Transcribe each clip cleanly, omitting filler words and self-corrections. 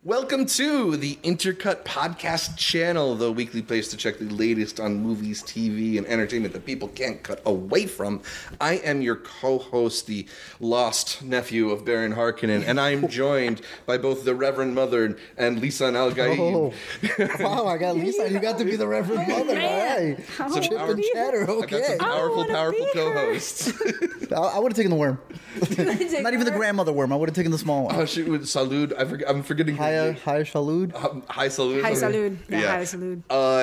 Welcome to the Intercut Podcast Channel, the weekly place to check the latest on movies, TV, and entertainment that people can't cut away from. I am your co-host, the lost nephew of Baron Harkonnen, and I am joined by both the Reverend Mother and Lisan Al-Gaib. Oh, wow, I got Lisa. You got to be the Reverend Mother. All right. Chip and chatter, I've got okay. some powerful co-hosts. I would have taken the worm. Not even the grandmother worm. I would have taken the small one. Oh, shoot, with Salud. I'm forgetting her name. Hi, Shalud. Hi, Salud. Hi, Salud. Yeah. Hi, Salud.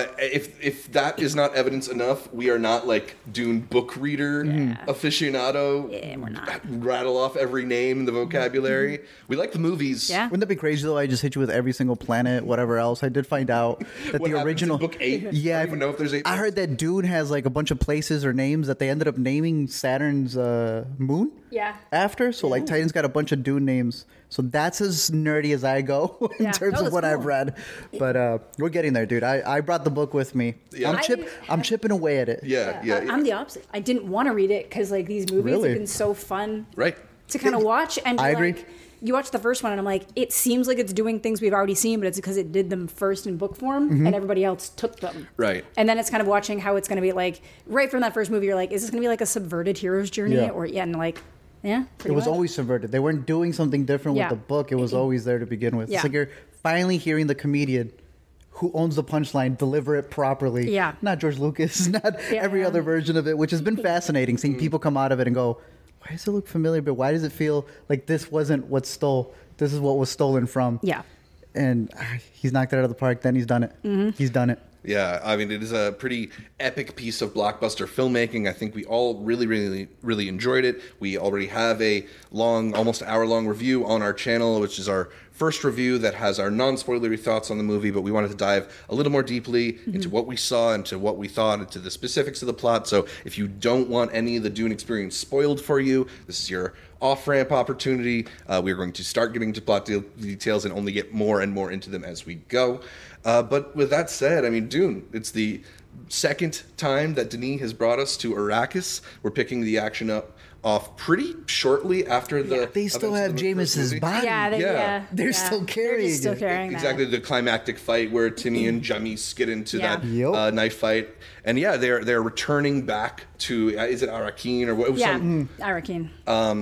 If that is not evidence enough, we are not like Dune book reader aficionado. Yeah, we're not. Rattle off every name in the vocabulary. We like the movies. Yeah. Wouldn't that be crazy though? I just hit you with every single planet, whatever else. I did find out that What the happens original in book 8? Yeah, I don't even know if there's 8. I heard that Dune has like a bunch of places or names that they ended up naming Saturn's moon. Yeah. After, so like Titan's got a bunch of Dune names. So that's as nerdy as I go in Yeah. terms No, of that's what I've cool. read. But we're getting there, dude. I brought the book with me. Yeah. I'm chipping away at it. Yeah. I'm the opposite. I didn't want to read it because like these movies Really? have been so fun Right. to kind of watch. And I agree. like, you watch the first one and I'm like, it seems like it's doing things we've already seen, but it's because it did them first in book form and everybody else took them. Right. And then it's kind of watching how it's going to be like, right from that first movie, you're like, is this going to be like a subverted hero's journey? Yeah. Or, and like, yeah. It was much. always subverted. They weren't doing something different Yeah. with the book. It was always there to begin with. Yeah. It's like you're finally hearing the comedian who owns the punchline deliver it properly. Yeah. Not George Lucas, not Yeah. every other version of it, which has been fascinating seeing people come out of it and go, why does it look familiar? But why does it feel like this wasn't what stole? This is what was stolen from. Yeah. And he's knocked it out of the park. Then he's done it. He's done it. Yeah, I mean, it is a pretty epic piece of blockbuster filmmaking. I think we all really enjoyed it. We already have a long, almost hour-long review on our channel, which is our first review that has our non-spoilery thoughts on the movie, but we wanted to dive a little more deeply into what we saw, into what we thought, into the specifics of the plot. So if you don't want any of the Dune experience spoiled for you, this is your off-ramp opportunity. We're going to start getting to plot details and only get more and more into them as we go. But with that said, I mean, Dune, it's the second time that Denis has brought us to Arrakis. We're picking the action up off pretty shortly after the They still events have of the first Jameis's movie. body. Yeah. They're still carrying They're just still it. carrying Exactly, that. the climactic fight where Timmy and Jamis get into Yeah. that Yep. knife fight, and yeah, they're returning back to is it Arrakeen or what? It was Yeah. some- Arakin.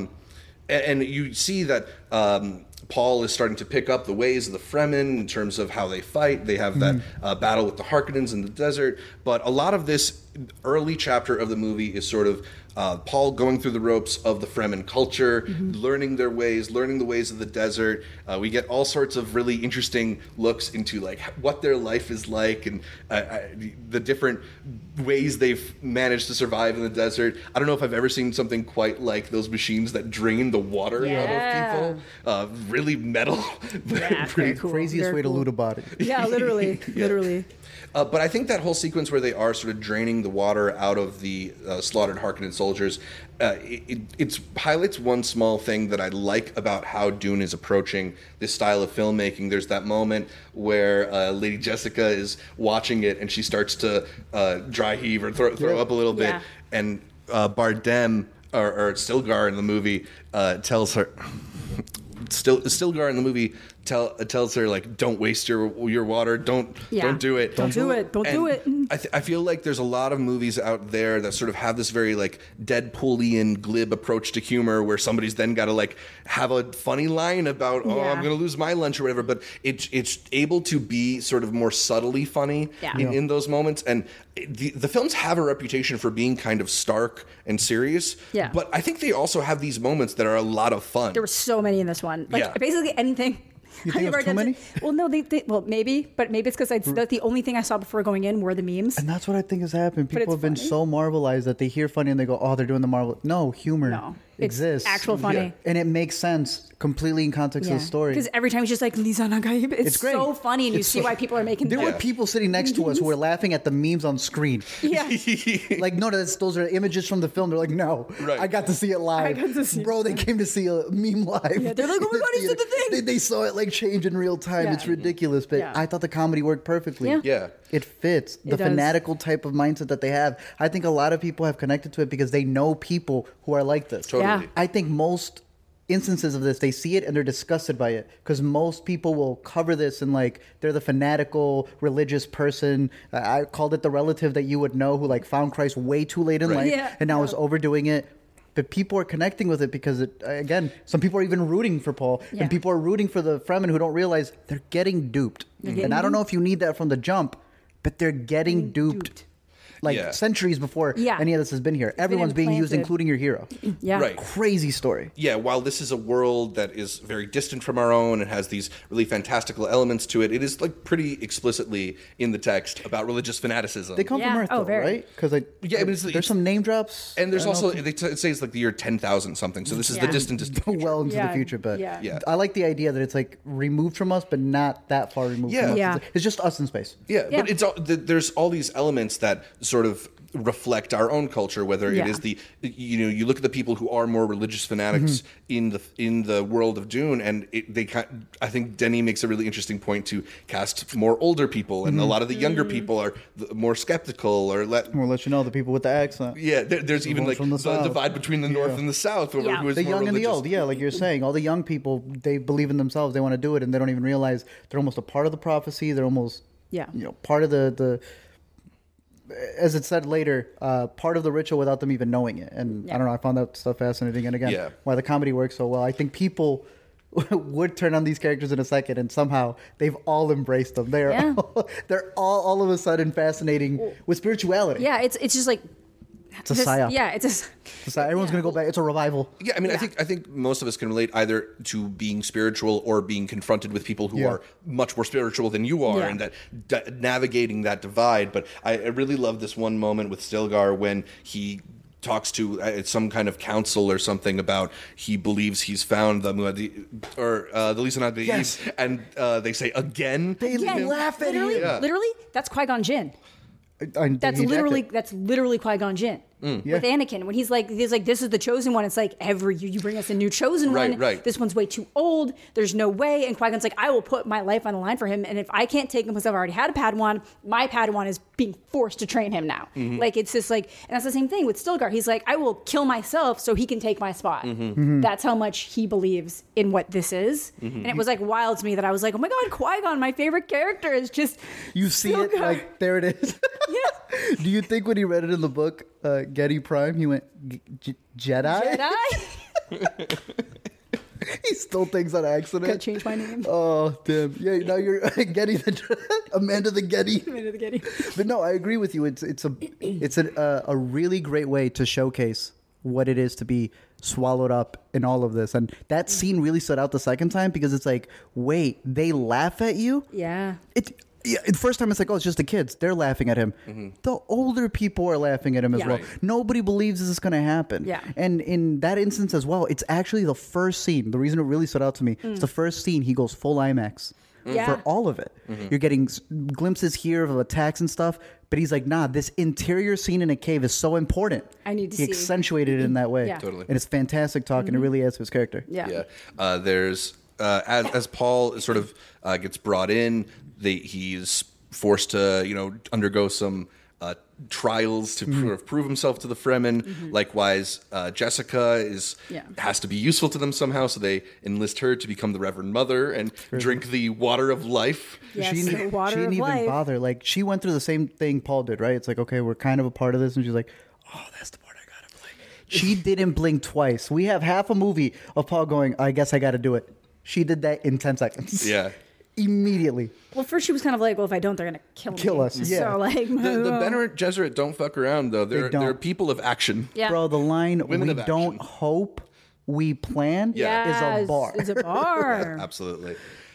and you see that Paul is starting to pick up the ways of the Fremen in terms of how they fight. They have that battle with the Harkonnens in the desert. But a lot of this early chapter of the movie is sort of Paul going through the ropes of the Fremen culture, learning their ways, learning the ways of the desert. We get all sorts of really interesting looks into like what their life is like and the different ways they've managed to survive in the desert. I don't know if I've ever seen something quite like those machines that drain the water Yeah. out of people. Really metal. Yeah, very cool. Craziest Very way to cool. loot a body. Yeah, literally. Literally. But I think that whole sequence where they are sort of draining the water out of the slaughtered Harkonnen soldiers, it highlights one small thing that I like about how Dune is approaching this style of filmmaking. There's that moment where Lady Jessica is watching it and she starts to dry heave or throw up a little bit, Yeah. and Bardem or Stilgar in the movie tells her. Stilgar in the movie tells her like, don't waste your water, don't do it, Don't do it. Don't do And it. I feel like there's a lot of movies out there that sort of have this very like Deadpoolian glib approach to humor, where somebody's then got to like have a funny line about I'm Yeah. going to lose my lunch or whatever, but it's able to be sort of more subtly funny Yeah. in those moments. And the films have a reputation for being kind of stark and serious, Yeah. but I think they also have these moments that are a lot of fun. There were so many in this one. Like Yeah. basically anything. You think it was too many? Well, no, well, maybe, but maybe it's because that's the only thing I saw before going in were the memes. And that's what I think has happened. People it's have been funny. so marvelized that they hear funny and they go, oh, they're doing the Marvel. No, humor No, it's exists. actual funny. Yeah. And it makes sense completely in context of the story. Because every time he's just like Lisa Nagaib, it's great. so funny, and you It's see so- why people are making. There them. were people sitting next to us who were laughing at the memes on screen. Yeah, Like, no, those are images from the film. They're like, no, Right. I got to see it live. I got to see Bro, they came to see a meme live. Yeah, they're like, oh my God, he said the thing. They saw it like change in real time. Yeah. It's ridiculous, but Yeah. I thought the comedy worked perfectly. Yeah. Yeah. It fits the It does. fanatical type of mindset that they have. I think a lot of people have connected to it because they know people who are like this. Totally. Yeah. I think most instances of this, they see it and they're disgusted by it because most people will cover this and like they're the fanatical religious person. I called it the relative that you would know who like found Christ way too late in life and now is overdoing it. But people are connecting with it because again, some people are even rooting for Paul and people are rooting for the Fremen who don't realize they're getting duped. And I don't know if you need that from the jump, but they're getting duped. Like centuries before any of this has been here. Everyone's being used, including your hero. Right. Crazy story. Yeah, while this is a world that is very distant from our own and has these really fantastical elements to it, it is like pretty explicitly in the text about religious fanaticism. They come from Earth, though, right? Because there's some name drops. And there's also, it says like the year 10,000 something, so this is the distantest future. Well into the future, but I like the idea that it's like removed from us, but not that far removed from us. It's just us in space. But it's there's all these elements that sort of reflect our own culture, whether it is you look at the people who are more religious fanatics in the world of Dune, and I think Denny makes a really interesting point to cast more older people, and a lot of the younger people are more skeptical or we'll let you know the people with the accent. Yeah, there's even like the divide between the North and the South over who is the more young religious. and the old. Yeah, like you're saying, all the young people, they believe in themselves, they want to do it, and they don't even realize they're almost a part of the prophecy. They're almost part of the as it said later, part of the ritual without them even knowing it. And I don't know, I found that stuff fascinating. And again, why the comedy works so well. I think people would turn on these characters in a second, and somehow they've all embraced them. They're all of a sudden fascinating with spirituality. Yeah, it's just like it's a psyop. Yeah, it's everyone's gonna go back. It's a revival. Yeah, I mean, I think most of us can relate either to being spiritual or being confronted with people who are much more spiritual than you are, and that navigating that divide. But I really love this one moment with Stilgar when he talks to some kind of council or something about he believes he's found the Muad'Dib or the Lisan al-Gaib, and they say again. They laugh at him. Literally, that's Qui-Gon Jinn. That's literally Qui-Gon Jinn with Anakin when he's like this is the chosen one. It's like every you bring us a new chosen one. Right. This one's way too old. There's no way. And Qui-Gon's like, I will put my life on the line for him. And if I can't take him because I've already had a Padawan, my Padawan is being forced to train him now. Like it's just like, and that's the same thing with Stilgar. He's like, I will kill myself so he can take my spot. That's how much he believes in what this is. And it was like wild to me that I was like, oh my God, Qui-Gon, my favorite character is just you see Stilgar. It like there it is. Do you think when he read it in the book, Getty Prime, he went, Jedi? He stole things on accident. Gotta change my name. Oh, damn. Yeah, now you're Getty Amanda the Getty. Amanda the Getty. But no, I agree with you. It's a really great way to showcase what it is to be swallowed up in all of this. And that scene really stood out the second time because it's like, wait, they laugh at you? Yeah. The first time it's like, oh, it's just the kids. They're laughing at him. The older people are laughing at him as well. Nobody believes this is going to happen. Yeah. And in that instance as well, it's actually the first scene. The reason it really stood out to me, it's the first scene he goes full IMAX for all of it. You're getting glimpses here of attacks and stuff, but he's like, nah, this interior scene in a cave is so important. I need to see. He accentuated it in that way. Yeah. Totally. And it's fantastic talk, and it really adds to his character. Yeah. There's as Paul sort of gets brought in, he's forced to undergo some trials to sort of prove himself to the Fremen. Likewise, Jessica has to be useful to them somehow, so they enlist her to become the Reverend Mother and drink the water of life. Yes, she the water didn't of even life. bother. Like, she went through the same thing Paul did, right? It's like, okay, we're kind of a part of this, and she's like, oh, that's the part I gotta play. She didn't blink twice. We have half a movie of Paul going, I guess I gotta do it. She did that in 10 seconds. Yeah. Immediately. Well, first she was kind of like, well, if I don't, they're going to kill me. Us. Yeah. So, like, the Bene Gesserit don't fuck around, though. They're people of action. Yeah. Bro, the line, Women we of don't action. hope, we plan, is a bar. It's a bar. Absolutely.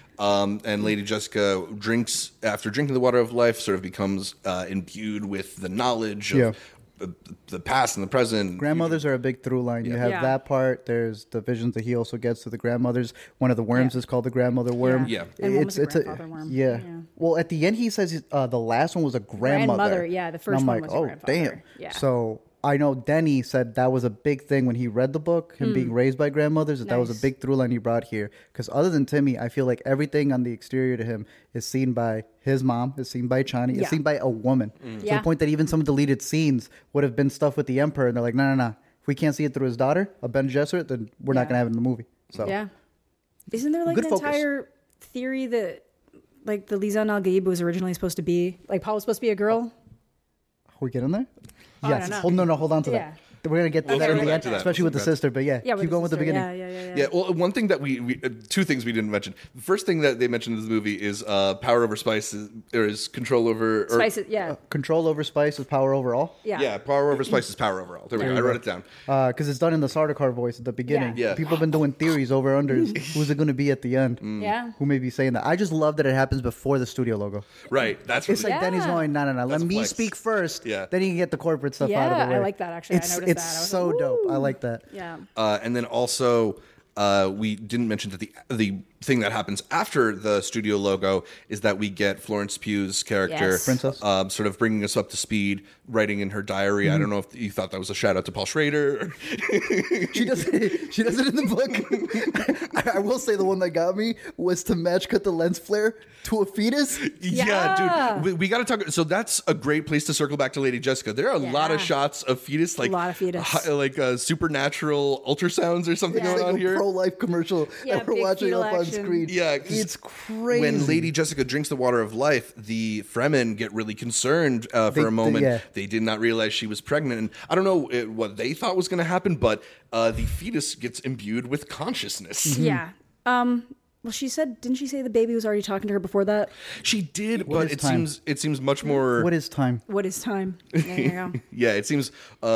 And Lady Jessica after drinking the water of life, sort of becomes imbued with the knowledge of the past and the present. Grandmothers are a big through line. You have that part. There's the visions that he also gets to the grandmothers. One of the worms is called the grandmother worm. Yeah. And one was a grandfather worm. Yeah. Well, at the end, he says the last one was a grandmother. Grandmother, yeah. The first and I'm one like, was a grandfather. Damn. Yeah. So I know Denny said that was a big thing when he read the book, him being raised by grandmothers, that was a big through line he brought here. Because other than Timmy, I feel like everything on the exterior to him is seen by his mom, is seen by Chani, is seen by a woman. To the point that even some deleted scenes would have been stuff with the Emperor, and they're like, no. If we can't see it through his daughter, a Bene Gesserit, then we're not going to have it in the movie. So Yeah. Isn't there like Good an focus. entire theory that like the Lisan Al Gaib was originally supposed to be like Paul was supposed to be a girl? are we getting there? I Yes. don't know. Hold on to Yeah. that. We're gonna get to We'll that circle in the back end, to that. especially with the We'll circle sister. But yeah, Yeah, keep going with the beginning. Yeah. Yeah, well, one thing that two things we didn't mention. The first thing that they mentioned in the movie is power over spices, or is control over... Or, Spices, yeah. Control over spice is power over all. Yeah. Yeah, power over spice is power over all. There we go. I wrote it down. Because it's done in the Sardaukar voice at the beginning. Yeah. People have been doing theories over unders. Who's it going to be at the end? Yeah. Who may be saying that? I just love that it happens before the studio logo. Right, that's It's like Yeah. Denny's going, no. Let That's a me flex. speak first. Yeah. Then you can get the corporate stuff out of Yeah, the way. I like that, actually. I It's noticed it's that. I was so like, dope. I ooh. like that. Yeah. And then also, we didn't mention that the thing that happens after the studio logo is that we get Florence Pugh's character, Yes. Princess. sort of bringing us up to speed, writing in her diary. I don't know if you thought that was a shout out to Paul Schrader. She does it in the book. I will say the one that got me was to match cut the lens flare to a fetus. Yeah, dude, we got to talk. So that's a great place to circle back to Lady Jessica. There are a lot of Yeah. shots of fetus, like A lot of fetus. like supernatural ultrasounds or something Yeah. It's going on like a here. pro-life commercial Yeah, that we're big watching fetal up on action. screen. Yeah, 'cause it's crazy. When Lady Jessica drinks the water of life, the Fremen get really concerned for a moment. yeah. They did not realize she was pregnant, and I don't know what they thought was going to happen, but the fetus gets imbued with consciousness. Yeah. Well, she said, didn't she say the baby was already talking to her before that? She did, What but is it time? seems much more. What is time? What is time? There you go. Yeah, it seems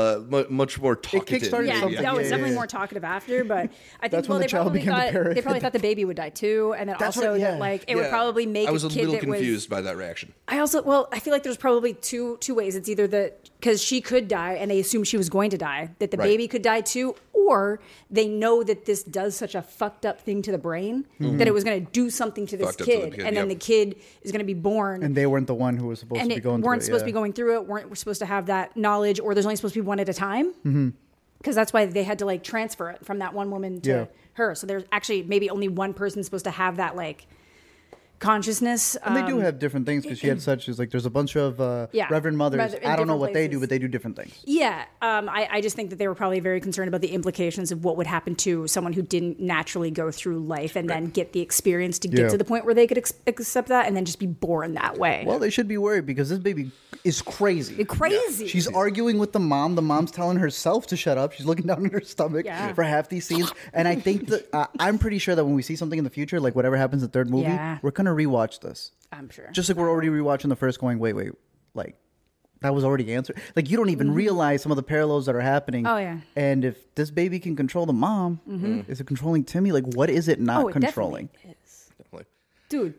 much more talkative. kickstarted Yeah, something. no, it's Yeah, definitely yeah. more talkative after, but I think That's when the they child probably became a thought parent. they probably thought the baby would die too, and then That's also what- yeah. that like it would Yeah. probably make I was a a kid little that was. confused by that reaction. I feel like there's probably two ways. It's either that because she could die and they assumed she was going to die, that the Right. baby could die too, or they know that this does such a fucked up thing to the brain that it was going to do something to this Fucked up to the kid, kid, and then yep. the kid is going to be born. And they weren't the one who was supposed and to be going weren't through it. supposed to yeah. be going through it. We're supposed to have that knowledge, or there's only supposed to be one at a time. Because that's why they had to like transfer it from that one woman to Yeah. her. So there's actually maybe only one person supposed to have that like consciousness. And they do have different things because she had such as like there's a bunch of Yeah. Reverend mothers. Rather- in I don't know different what they do, places. but they do different things. Yeah, I just think that they were probably very concerned about the implications of what would happen to someone who didn't naturally go through life and then get the experience to get Yeah. to the point where they could accept that and then just be born that way. Well, they should be worried because this baby is crazy. Crazy. She's arguing with the mom. The mom's telling herself to shut up. She's looking down at her stomach Yeah. for half these scenes. And I think that I'm pretty sure that when we see something in the future, like whatever happens in the third movie, Yeah. we're gonna rewatch this. I'm sure. Just like we're already rewatching the first, going, wait, like that was already answered. Like you don't even realize some of the parallels that are happening. Mm-hmm. Oh, yeah. And if this baby can control the mom, is it controlling Timmy? Like what is it not oh, it controlling? definitely is. Definitely. Dude,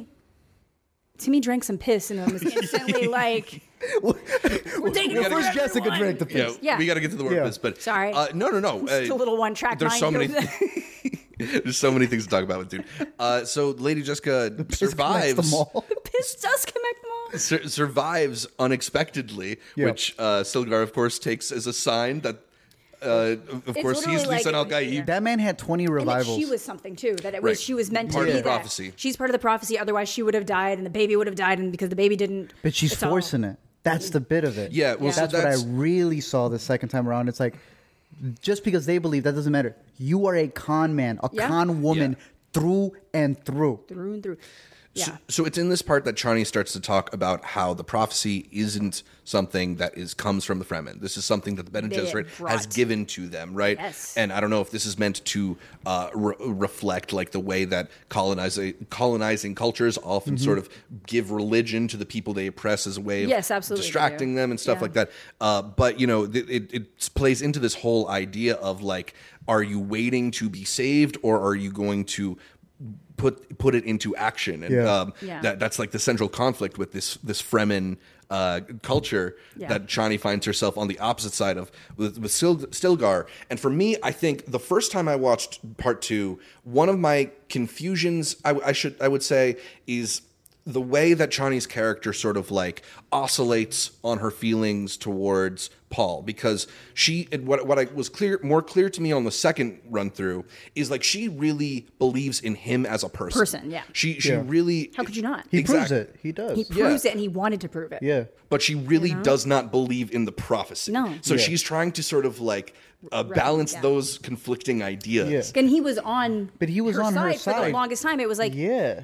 Timmy drank some piss and was instantly like, we're taking Well, over first Jessica everyone. drank the Yeah, piss. Yeah. we got to get to the word Yeah. piss, but Sorry. no. Just a little one-track There's mind so many. goes there. There's so many things to talk about with dude. So Lady Jessica Connects survives. them all. Piss does connect them all. Survives unexpectedly, Yeah. which Stilgar, of course, takes as a sign that, of course, literally he's like Lisan it Al was here. Gaib. That man had 20 And that revivals. she was something too. That it was Right. she was meant Part to of be the that. prophecy. She's part of the prophecy. Otherwise, she would have died, and the baby would have died, and because the baby didn't. But she's it's all- forcing it. That's the bit of it. Yeah, well, so that's what that's- I really saw the second time around. It's like, just because they believe, that doesn't matter. You are a con man, a Yeah. con woman Yeah. through and through. through and through. Yeah. So it's in this part that Chani starts to talk about how the prophecy isn't something that comes from the Fremen. This is something that the Bene They Gesserit brought. has given to them, right? Yes. And I don't know if this is meant to reflect like the way that colonizing cultures often sort of give religion to the people they oppress as a way of Yes, absolutely they distracting do. them and stuff Yeah. like that. But you know, it plays into this whole idea of like, are you waiting to be saved, or are you going to put it into action? And Yeah. Yeah. that's like the central conflict with this Fremen culture Yeah. that Chani finds herself on the opposite side of with Stilgar. And for me, I think the first time I watched part 2, one of my confusions I would say is the way that Chani's character sort of like oscillates on her feelings towards Paul, because what I was more clear to me on the second run through is like she really believes in him as a person. Yeah. She really. How could you not? He proves it. He does. He proves it, and he wanted to prove it. Yeah. But she really does not believe in the prophecy. No. So she's trying to sort of like balance those conflicting ideas. Yeah. And he was on her side for the longest time. It was like,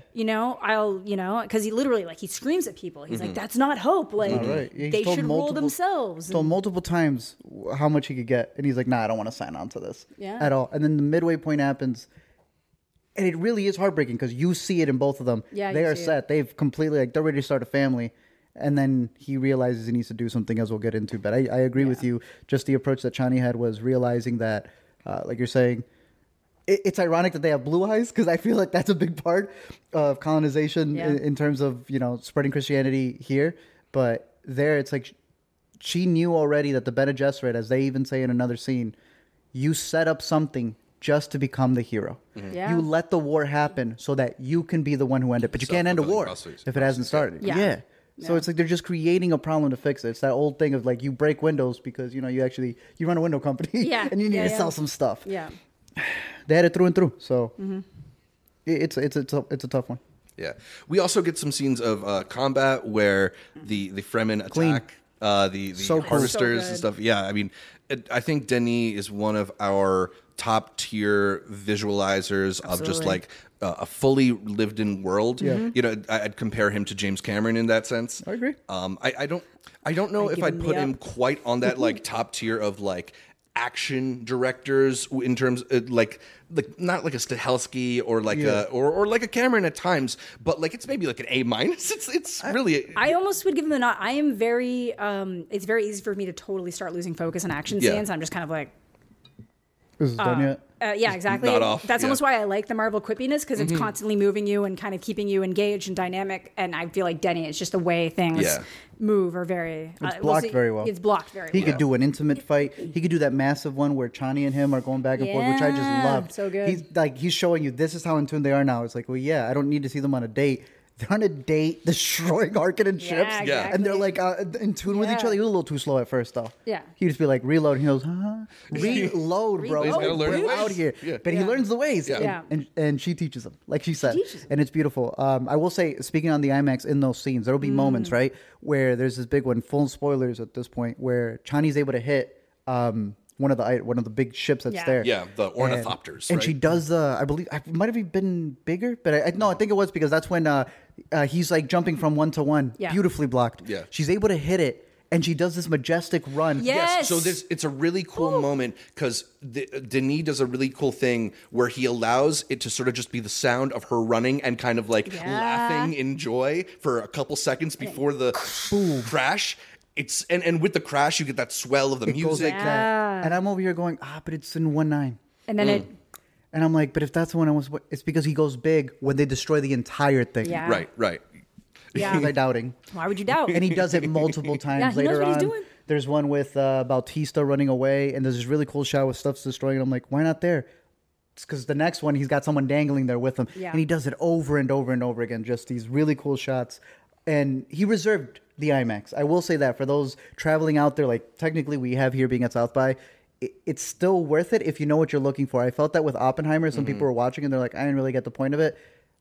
because he literally, like, he screams at people. He's like, that's not hope. Like, they should rule themselves. Told multiple times how much he could get. And he's like, nah, I don't want to sign on to this at all. And then the midway point happens. And it really is heartbreaking because you see it in both of them. Yeah, they are set. They've completely, like, they're ready to start a family. And then he realizes he needs to do something, as we'll get into. But I agree with you. Just the approach that Chani had was realizing that, like you're saying, it's ironic that they have blue eyes because I feel like that's a big part of colonization in terms of, spreading Christianity here. But there, it's like she knew already that the Bene Gesserit, as they even say in another scene, you set up something just to become the hero. Mm-hmm. Yeah. You let the war happen so that you can be the one who ended it. But you can't end a war if it hasn't started. Yeah. So it's like they're just creating a problem to fix it. It's that old thing of like you break windows because you run a window company and you need to sell some stuff. Yeah, they had it through and through. So it's a tough one. Yeah, we also get some scenes of combat where the Fremen attack the harvesters and stuff. Yeah, I mean, I think Denis is one of our top tier visualizers of just like a fully lived in world. Yeah. I'd compare him to James Cameron in that sense. I agree. I don't know if I'd put him quite on that like top tier of like action directors in terms of, like not like a Stahelski or like or like a Cameron at times, but like it's maybe like an A-. It's really. I almost would give him a nod. I am very. It's very easy for me to totally start losing focus on action scenes. I'm just kind of like. Is this done yet? Yeah, exactly. That's almost why I like the Marvel quippiness because it's constantly moving you and kind of keeping you engaged and dynamic. And I feel like Denis is just the way things move are very. It's blocked very well. It's blocked very well. He could do an intimate fight. He could do that massive one where Chani and him are going back and forth, which I just loved. So good. He's showing you this is how in tune they are now. It's like, well, yeah, I don't need to see them on a date. They're on a date destroying Harkonnen ships. Exactly. And they're like in tune with each other. He was a little too slow at first, though. Yeah. He'd just be like, reload. He goes, reload, bro. He's gotta learn out here. Yeah. But he learns the ways. Yeah. And she teaches him, like she said. And it's beautiful. I will say, speaking on the IMAX in those scenes, there will be moments, right, where there's this big one, full spoilers at this point, where Chani's able to hit one of the big ships that's there. Yeah, the ornithopters. And she does I believe it might have been bigger, but I think it was because that's when he's like jumping from one to one, beautifully blocked. Yeah, she's able to hit it, and she does this majestic run. Yes. So it's a really cool moment because Denis does a really cool thing where he allows it to sort of just be the sound of her running and kind of like laughing in joy for a couple seconds before the crash. It's and with the crash you get that swell of the music. And I'm over here going, but it's in 1/9. And then and I'm like, but if that's the one it's because he goes big when they destroy the entire thing. Yeah. Right. Yeah. Was I doubting? Why would you doubt? And he does it multiple times later knows what on. He's doing. There's one with Bautista running away, and there's this really cool shot with stuff's destroying. And I'm like, why not there? It's because the next one he's got someone dangling there with him, and he does it over and over and over again. Just these really cool shots, and he reserved the IMAX. I will say that for those traveling out there, like technically we have here being at South by, it's still worth it if you know what you're looking for. I felt that with Oppenheimer. Some people were watching and they're like, I didn't really get the point of it.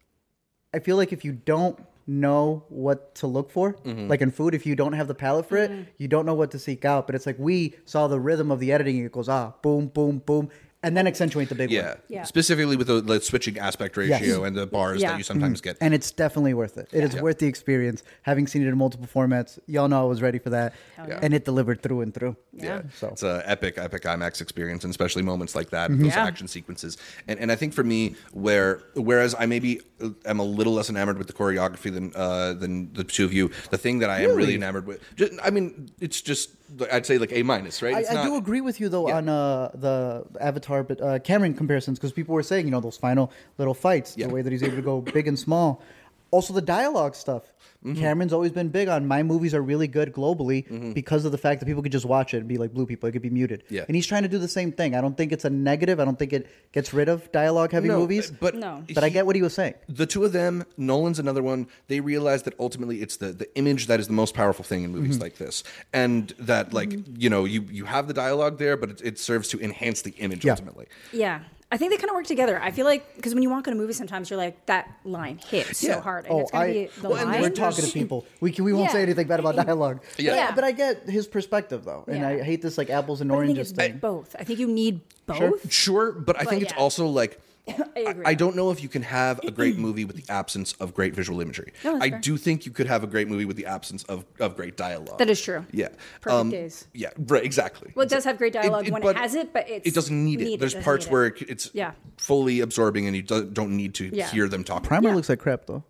I feel like if you don't know what to look for, like in food, if you don't have the palate for it, you don't know what to seek out. But it's like we saw the rhythm of the editing. It goes, boom, boom, boom. And then accentuate the big one. Yeah. Specifically with the switching aspect ratio and the bars that you sometimes get. And it's definitely worth it. It is worth the experience. Having seen it in multiple formats, y'all know I was ready for that. And it delivered through and through. Yeah. So it's an epic IMAX experience, and especially moments like that, those action sequences. And I think for me, whereas I maybe am a little less enamored with the choreography than the two of you, the thing that I am really enamored with, it's just, I'd say like A-, right? I do agree with you though on the Avatar, but Cameron comparisons, because people were saying, those final little fights, the way that he's able to go big and small. Also, the dialogue stuff. Mm-hmm. Cameron's always been big on my movies are really good globally because of the fact that people could just watch it and be like blue people. It could be muted. Yeah. And he's trying to do the same thing. I don't think it's a negative. I don't think it gets rid of dialogue-heavy movies. But No. But I get what he was saying. The two of them, Nolan's another one, they realize that ultimately it's the image that is the most powerful thing in movies like this. And that, like, you have the dialogue there, but it serves to enhance the image ultimately. Yeah. I think they kind of work together. I feel like, because when you walk in a movie, sometimes you're like, that line hits so hard. And it's going to be the line. We're talking to people. We won't say anything bad about dialogue. Yeah. But I get his perspective, though. And I hate this, like, apples and But I think oranges it's thing. both. I think you need both. Sure, but I think it's also like agree. I don't know if you can have a great movie with the absence of great visual imagery. No, that's I fair. do think you could have a great movie with the absence of great dialogue. That is true. Yeah. Perfect Days. Yeah, right, exactly. Well, it does have great dialogue when it has it, but it doesn't need it. There's parts where it's fully absorbing and you don't need to hear them talk. Primer looks like crap, though.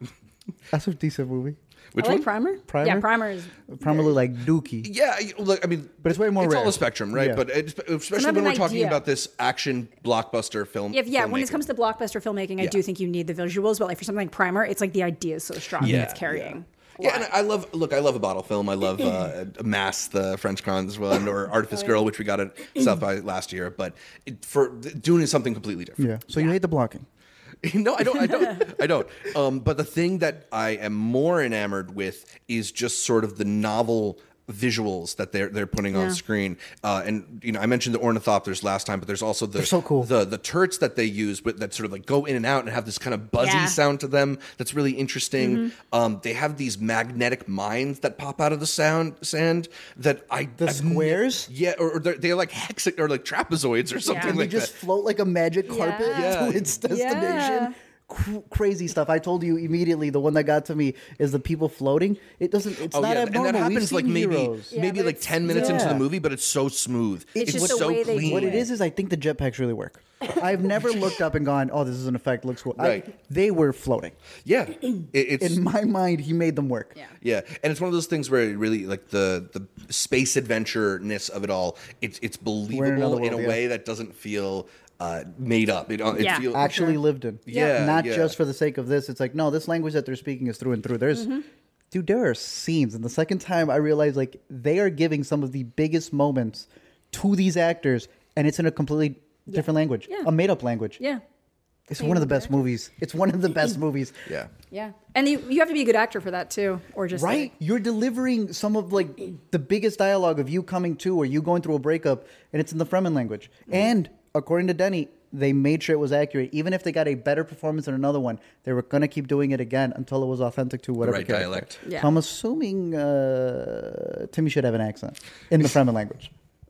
That's a decent movie. Which I like one? Primer. Primer? Yeah, Primer is. Primer look like Dookie. Yeah, look, I mean, But it's way more It's all rare. a spectrum, right? Yeah. But especially have when an we're talking idea. about this action blockbuster film. Yeah, when it filmmaking. comes to blockbuster filmmaking, I Yeah. do think you need the visuals. But like for something like Primer, it's like the idea is so strong that it's carrying. Yeah, and I love a bottle film. I love Mass, the French Cons one, or Artifice Girl, which we got at South by last year. But for doing something completely different. Yeah. So you hate the blocking. No, I don't. But the thing that I am more enamored with is just sort of the novel visuals that they're putting on screen. And I mentioned the ornithopters last time, but there's also They're so cool. the turrets that they use that sort of like go in and out and have this kind of buzzy sound to them that's really interesting. They have these magnetic mines that pop out of the sand that squares? or they're like or like trapezoids or something And they like just that. float like a magic carpet Yeah. to its destination. Yeah. Crazy stuff. I told you immediately. The one that got to me is the people floating. It doesn't. It's not abnormal. And that We've happens like seen maybe heroes. but like it's 10 minutes into the yeah. movie, but it's so smooth. It's just the so way they clean. do What it it. is I think the jetpacks really work. I've never looked up and gone, "Oh, this is an effect. Looks cool." Right. They were floating. Yeah, it's In my mind, he made them work. yeah, and it's one of those things where it really like the space adventure-ness of it all. It's another believable in a world, yeah. way that doesn't feel made up. It Yeah. feels Actually lived in. Yeah, Not yeah. just for the sake of this. It's like, no, this language that they're speaking is through and through. There's, dude, there are scenes. And the second time I realized, like, they are giving some of the biggest moments to these actors, and it's in a completely different language, a made up language. Yeah. It's one of the best movies. It's one of the best movies. yeah. Yeah. And you have to be a good actor for that too, or just Right? You're delivering some of like the biggest dialogue of you coming to or you going through a breakup, and it's in the Fremen language. And according to Denny, they made sure it was accurate. Even if they got a better performance than another one, they were going to keep doing it again until it was authentic to whatever right character. dialect. Yeah. So I'm assuming Timmy should have an accent in the Fremen language.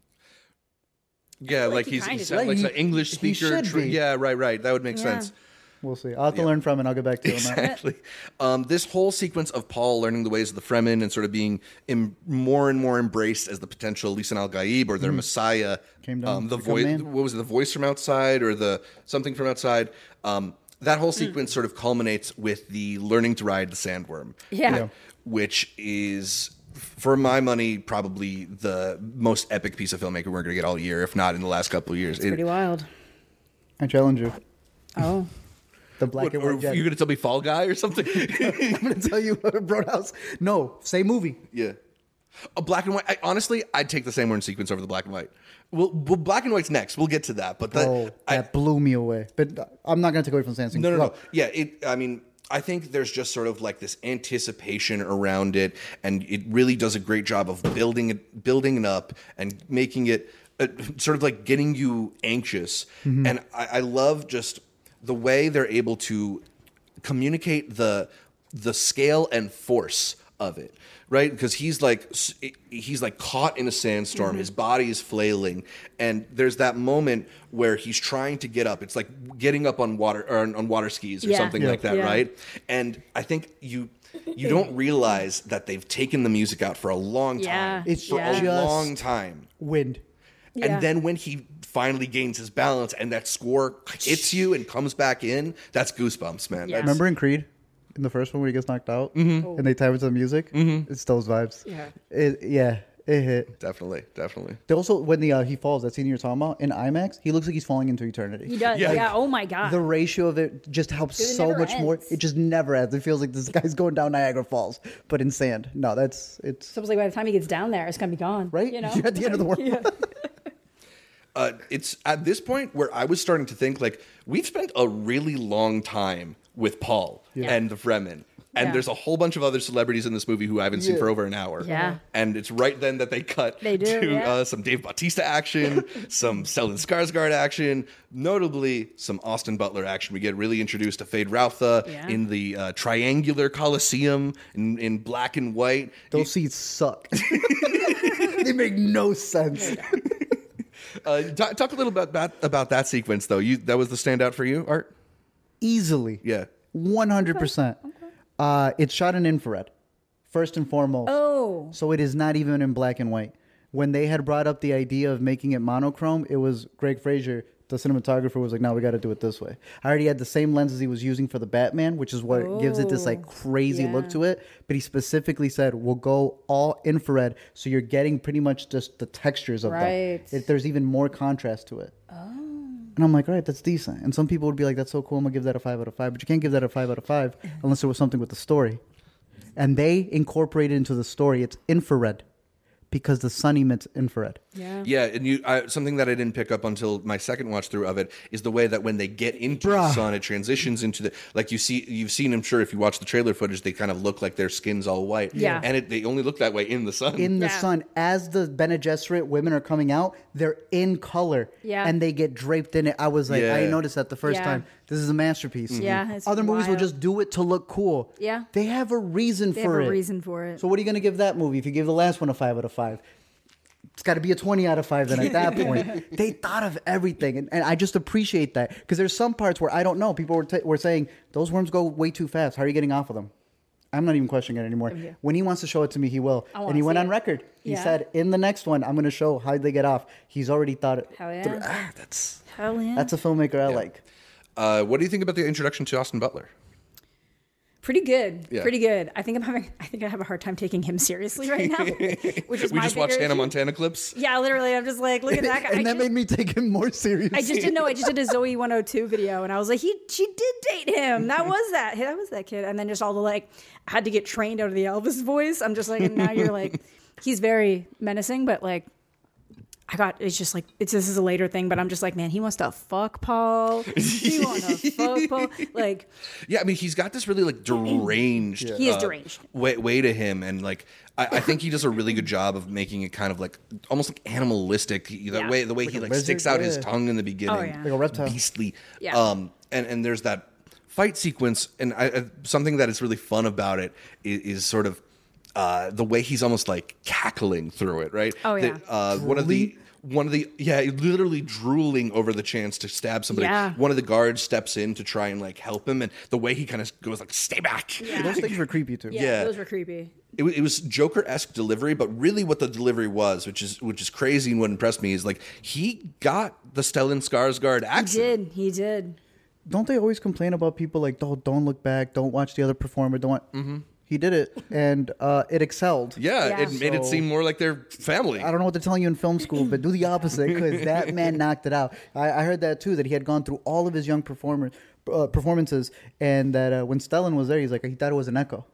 Yeah, like he he's kinda he's does. like He- an English he speaker. should be. Yeah, right. That would make sense. We'll see. I'll have to learn from it and I'll get back to you on that. Exactly. This whole sequence of Paul learning the ways of the Fremen and sort of being more and more embraced as the potential Lisan al Gaib or their Messiah. Came down The to become voice. man. What was it? The voice from outside or the something from outside. That whole sequence sort of culminates with the learning to ride the sandworm. Yeah. Which is, for my money, probably the most epic piece of filmmaking we're going to get all year, if not in the last couple of years. Pretty wild. I challenge you. Oh. The black and Or white jet. you going to tell me Fall Guy or something? I'm going to tell you Broadhouse. No, same movie. Yeah. A black and white. Honestly, I'd take the same word sequence over the black and white. Well, black and white's next. We'll get to that. But That blew me away. But I'm not going to take away from Sansing. no. Yeah. I mean, I think there's just sort of like this anticipation around it, and it really does a great job of building it up and making it sort of like getting you anxious. And I love just the way they're able to communicate the scale and force of it, right? Because he's like caught in a sandstorm. His body is flailing, and there's that moment where he's trying to get up. It's like getting up on water or on water skis or something like that, Yeah. right? And I think you don't realize that they've taken the music out for a long time. Yeah. It's for just- a long time. Wind. Yeah. And then when he finally gains his balance and that score hits you and comes back in, that's goosebumps, man. Yeah. That's- Remember in Creed, in the first one where he gets knocked out and they tie it to the music? It's those vibes. Yeah. It hit. Definitely. They also, when he falls, that scene you're talking about, in IMAX, he looks like he's falling into eternity. He does. Yeah. Oh my god. The ratio of it just helps It so never much more. ends. It just never ends. It feels like this guy's going down Niagara Falls, but in sand. No, it's So it's like by the time he gets down there, it's gonna be gone. right. You know, You're at the end of the world. Yeah. It's at this point where I was starting to think, like, we've spent a really long time with Paul and the Fremen. And Yeah. there's a whole bunch of other celebrities in this movie who I haven't seen for over an hour. Yeah. And it's right then that they cut They do, to yeah. some Dave Bautista action, some Stellan Skarsgård action, notably some Austin Butler action. We get really introduced to Fade Rautha Yeah. in the triangular Coliseum in black and white. Those seats suck. They make no sense. Talk a little bit about that sequence, though. That was the standout for you, Art? Easily. Yeah. 100%. It's shot in infrared, first and foremost. Oh. So it is not even in black and white. When they had brought up the idea of making it monochrome, it was Greg Fraser, the cinematographer, was like, no, we got to do it this way. I already had the same lenses he was using for the Batman, which is what gives it this like crazy look to it. But he specifically said, we'll go all infrared, so you're getting pretty much just the textures of Right. them. There's even more contrast to it. And I'm like, all right, that's decent. And some people would be like, that's so cool, I'm going to give that a 5 out of 5. But you can't give that a 5 out of 5 unless there was something with the story. And they incorporated into the story, it's infrared because the sun emits infrared. Yeah, and something that I didn't pick up until my second watch through of it is the way that when they get into the sun, it transitions into the, like you've seen, I'm sure if you watch the trailer footage, they kind of look like their skin's all white. Yeah. And they only look that way in the sun. In the Yeah. sun, as the Bene Gesserit women are coming out, they're in color. Yeah. And they get draped in it. I was like, I didn't notice that the first Yeah. time. This is a masterpiece. Yeah, it's Other movies will wild. just do it to look cool. Yeah. They have a reason They for have it. a reason for it. So what are you going to give that movie if you give the last one a 5 out of 5? It's got to be a 20 out of 5 then at that point. They thought of everything. And I just appreciate that. Because there's some parts where I don't know. People were saying, those worms go way too fast. How are you getting off of them? I'm not even questioning it anymore. Yeah. When he wants to show it to me, he will. I wanna And he went see on it. record. He Yeah. said, in the next one, I'm going to show how they get off. He's already thought it. Hell yeah. through. Hell yeah. That's a filmmaker I like. What do you think about the introduction to Austin Butler? Pretty good. Yeah. Pretty good. I think I have a hard time taking him seriously right now. Which is We my just watched bigger Hannah issue. Montana clips. Yeah, literally. I'm just like, look at that guy. And that made me take him more seriously. I just didn't know. I just did a Zoe 102 video, and I was like, she did date him. That was that kid. And then just all the like, I had to get trained out of the Elvis voice. I'm just like, and now you're like, he's very menacing, but like, it's just like, this is a later thing, but I'm just like, man, he wants to fuck Paul. He wants to fuck Paul. Like, Yeah, I mean, he's got this really like deranged. He is deranged. Way to him, and like I think he does a really good job of making it kind of like almost like animalistic. The Yeah. way he a like lizard, sticks out his yeah. tongue in the beginning, Oh, yeah. Like a reptile. beastly. Yeah. And there's that fight sequence, and something that is really fun about it is sort of the way he's almost like cackling through it, right? Oh, yeah. One of the literally drooling over the chance to stab somebody. Yeah. One of the guards steps in to try and like help him, and the way he kind of goes like, "Stay back." Yeah. Those things were creepy too. Yeah. those were creepy. It was Joker-esque delivery, but really what the delivery was, which is crazy and what impressed me, is like he got the Stellan Skarsgård accent. He did. Don't they always complain about people like, don't look back, don't watch the other performer, don't want... He did it, and it excelled. Yeah, Yeah. it made it So- seem more like their family. I don't know what they're telling you in film school, but do the opposite because that man knocked it out. I heard that too, that he had gone through all of his young performances, and that when Stellan was there, he's like, he thought it was an echo.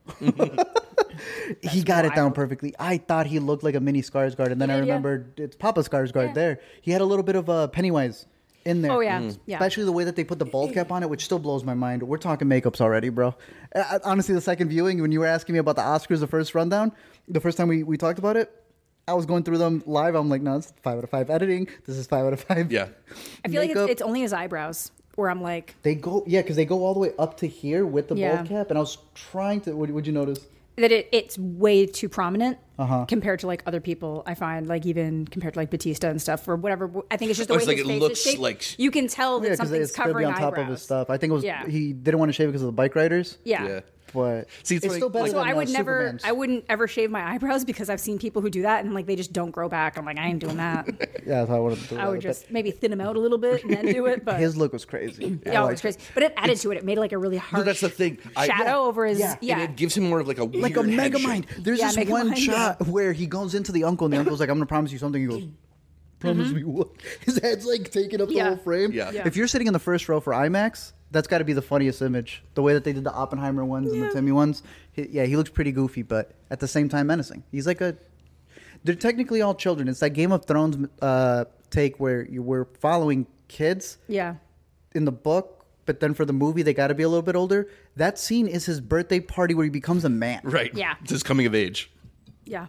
He got it down perfectly. I thought he looked like a mini Skarsgård, and then I did, yeah. remembered it's Papa Skarsgård there. He had a little bit of Pennywise in there. Oh, yeah. Yeah. Especially the way that they put the bald cap on it, which still blows my mind. We're talking makeups already, bro. Honestly, the second viewing, when you were asking me about the Oscars, the first rundown, the first time we talked about it, I was going through them live. I'm like, no, it's 5 out of 5 editing. This is 5 out of 5. Yeah. I feel like Makeup. it's only his eyebrows where I'm like, They go, because they go all the way up to here with the Yeah. bald cap. And I was trying to, would you notice? that it's way too prominent Uh-huh. compared to like other people. I find like even compared to like Batista and stuff or whatever. I think it's just the Oh, way it's like his it face looks is shaped. like- You can tell that Yeah, because something's it's going to be covering on top eyebrows. of his stuff. I think it was, Yeah. he didn't want to shave it because of the bike riders. Yeah. Yeah. but See, it's it's still better So than I would never, Superman's. I wouldn't ever shave my eyebrows because I've seen people who do that and like they just don't grow back. I'm like, I ain't doing that. Yeah, I wouldn't do I would that, just maybe thin them out a little bit and then do it. but But his look was crazy. yeah, it was crazy. But it added to it. It made like a really harsh No, that's the thing. shadow over his. yeah. Yeah. And it gives him more of like a Like a weird head Megamind. shape. There's Yeah, this one Megamind, shot where he goes into the uncle, and the uncle's like, "I'm gonna promise you something." He goes, "Promise me what?" His head's like taking up the Yeah. whole frame. Yeah. Yeah. If you're sitting in the first row for IMAX, that's got to be the funniest image. The way that they did the Oppenheimer ones and the Timmy ones. He looks pretty goofy, but at the same time menacing. He's like a. They're technically all children. It's that Game of Thrones take where you were following kids Yeah. in the book, but then for the movie they got to be a little bit older. That scene is his birthday party where he becomes a man. Right. Yeah. It's his coming of age. Yeah.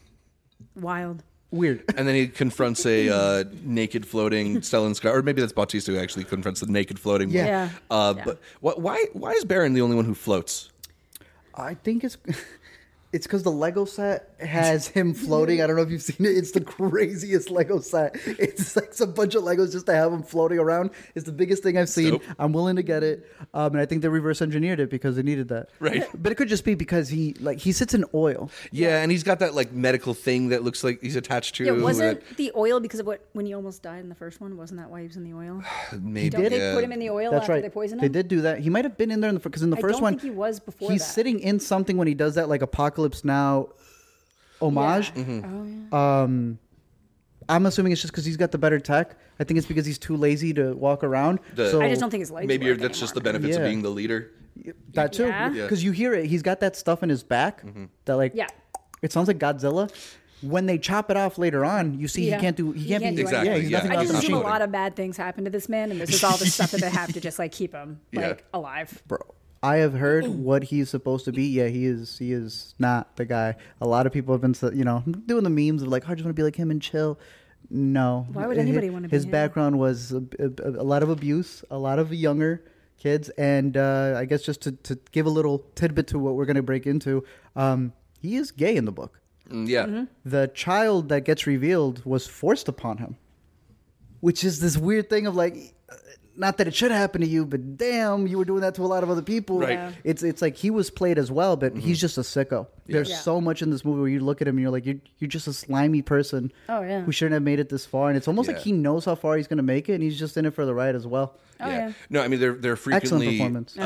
Wild. Weird. And then he confronts a naked floating Stellan Skarsgård, or maybe that's Bautista who actually confronts the naked floating. Yeah. one. But why is Baron the only one who floats? I think it's because the Lego set has him floating. I don't know if you've seen it. It's the craziest Lego set. It's like some bunch of Legos just to have him floating around. It's the biggest thing I've seen. Dope. I'm willing to get it, and I think they reverse engineered it because they needed that. Right. But it could just be because he sits in oil. Yeah, and he's got that like medical thing that looks like he's attached to. Yeah, wasn't the oil because of when he almost died in the first one? Wasn't that why he was in the oil? maybe Don't they yeah. put him in the oil That's after right. they poisoned him? They did do that. He might have been in there because in the I first don't one think he was before he's that. sitting in something when he does that like Apocalypse Now homage. Yeah. Mm-hmm. Oh, yeah. I'm assuming it's just because he's got the better tech. I think it's because he's too lazy to walk around. The- I just don't think his legs Maybe work that's just the anymore. benefits of Yeah. being the leader. That too, Yeah. because you hear it. He's got that stuff in his back that like Yeah. it sounds like Godzilla. When they chop it off later on, you see Yeah. he can't be Exactly, Yeah, he's yeah. nothing I off just the assume a machine. lot of bad things happen to this man, and this is all the stuff that they have to just like keep him like alive. Bro, I have heard what he's supposed to be. Yeah, he is not the guy. A lot of people have been doing the memes of like, "Oh, I just want to be like him and chill." No. Why would anybody wanna be His him? background was a lot of abuse, a lot of younger kids, and I guess just to give a little tidbit to what we're going to break into, he is gay in the book. Yeah. Mm-hmm. The child that gets revealed was forced upon him, which is this weird thing of like, not that it should happen to you, but damn, you were doing that to a lot of other people. Right. Yeah. It's like he was played as well, but he's just a sicko. There's Yeah. so much in this movie where you look at him and you're like, you're just a slimy person. Oh, yeah. Who shouldn't have made it this far, and it's almost like Yeah. he knows how far he's going to make it, and he's just in it for the ride as well. Oh, yeah. No, I mean they're frequently performance.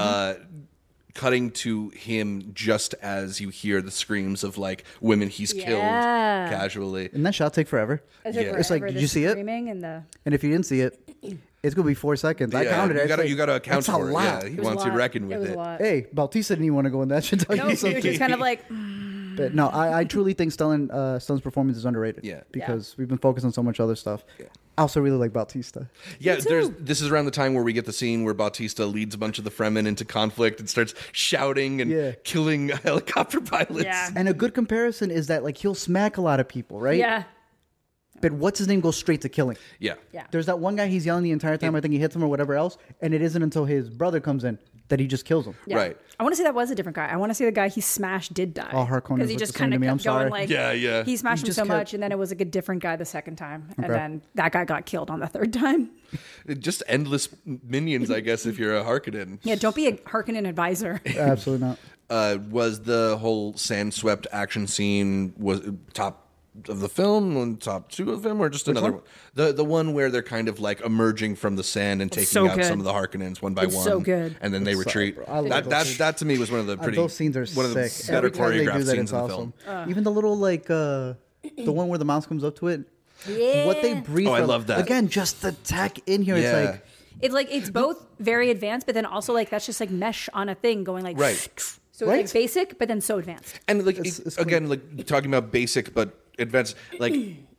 cutting to him just as you hear the screams of like women he's killed Yeah. casually. And that shot take forever. Is Yeah. it It's like, forever, did the you see it? screaming and the And if you didn't see it, it's going to be 4 seconds. I counted it. You gotta account that's a for it. lot. Yeah, he It was wants a you to lot. reckon It with was it. a lot. Hey, Bautista didn't even want to go in that. Should tell No, you you're something. just kind of like, But no, I truly think Stellan's performance is underrated. Yeah. Because we've been focused on so much other stuff. I also really like Bautista. Yeah, too. this is around the time where we get the scene where Bautista leads a bunch of the Fremen into conflict and starts shouting and Yeah. killing helicopter pilots. yeah, And a good comparison is that like he'll smack a lot of people, right? yeah, But what's his name goes straight to killing. Yeah. yeah. There's that one guy he's yelling the entire time. I think he hits him or whatever else, and it isn't until his brother comes in that he just kills him. Yeah. Right. I want to say that was a different guy. I want to say the guy he smashed did die. Oh, Harkonnen because he looked just the same kind to of me. I'm kept going sorry. like, Yeah, yeah. He smashed He him just so kept- much, and then it was like a different guy the second time, and Okay. then that guy got killed on the third time. Just endless minions, I guess, if you're a Harkonnen. Yeah, don't be a Harkonnen advisor. Absolutely not. Was the whole sand swept action scene was top of the film, and top 2 of them, or just another one? one? The one where they're kind of like emerging from the sand and taking so out good. some of the Harkonnens one by It's one. so good. And then they retreat. bro. I love That those that scenes. that to me was one of the pretty Those scenes are one of the sick. better Every time they do choreographed that, scenes it's in the awesome. film. Even the little like the one where the mouse comes up to it. Yeah. What they breathe. Oh, I from- love that. Again, just the tech in here. Yeah. It's like It's both very advanced, but then also like that's just like mesh on a thing going like Right. So it's Right? like basic, but then so advanced. And like It's again, like talking about basic but advanced, like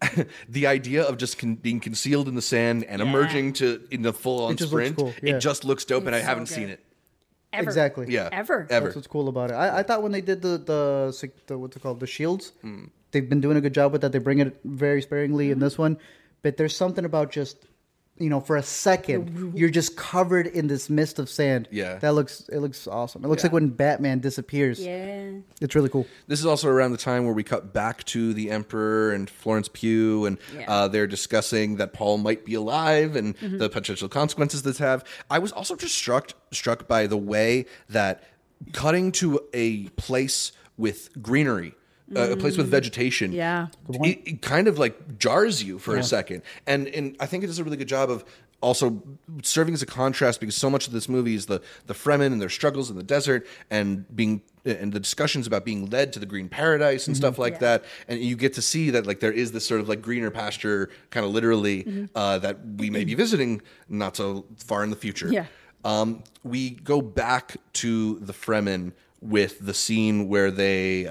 the idea of just being concealed in the sand and emerging in the full on It just looks sprint, cool, yeah. it just looks dope, and I It's so haven't good. seen it. Ever. Exactly. Yeah, Ever. ever. That's what's cool about it. I thought when they did the what's it called, the shields, Hmm. they've been doing a good job with that. They bring it very sparingly in this one, but there's something about just for a second you're just covered in this mist of sand. Yeah. it looks awesome. It looks Yeah. like when Batman disappears. Yeah. It's really cool. This is also around the time where we cut back to the Emperor and Florence Pugh, and Yeah. they're discussing that Paul might be alive and the potential consequences this have. I was also just struck by the way that cutting to a place with greenery, a place with vegetation. Yeah. It kind of like jars you for a second. And I think it does a really good job of also serving as a contrast, because so much of this movie is the Fremen and their struggles in the desert and the discussions about being led to the green paradise and stuff like that. And you get to see that like there is this sort of like greener pasture kind of literally that we may be visiting not so far in the future. Yeah. We go back to the Fremen with the scene where they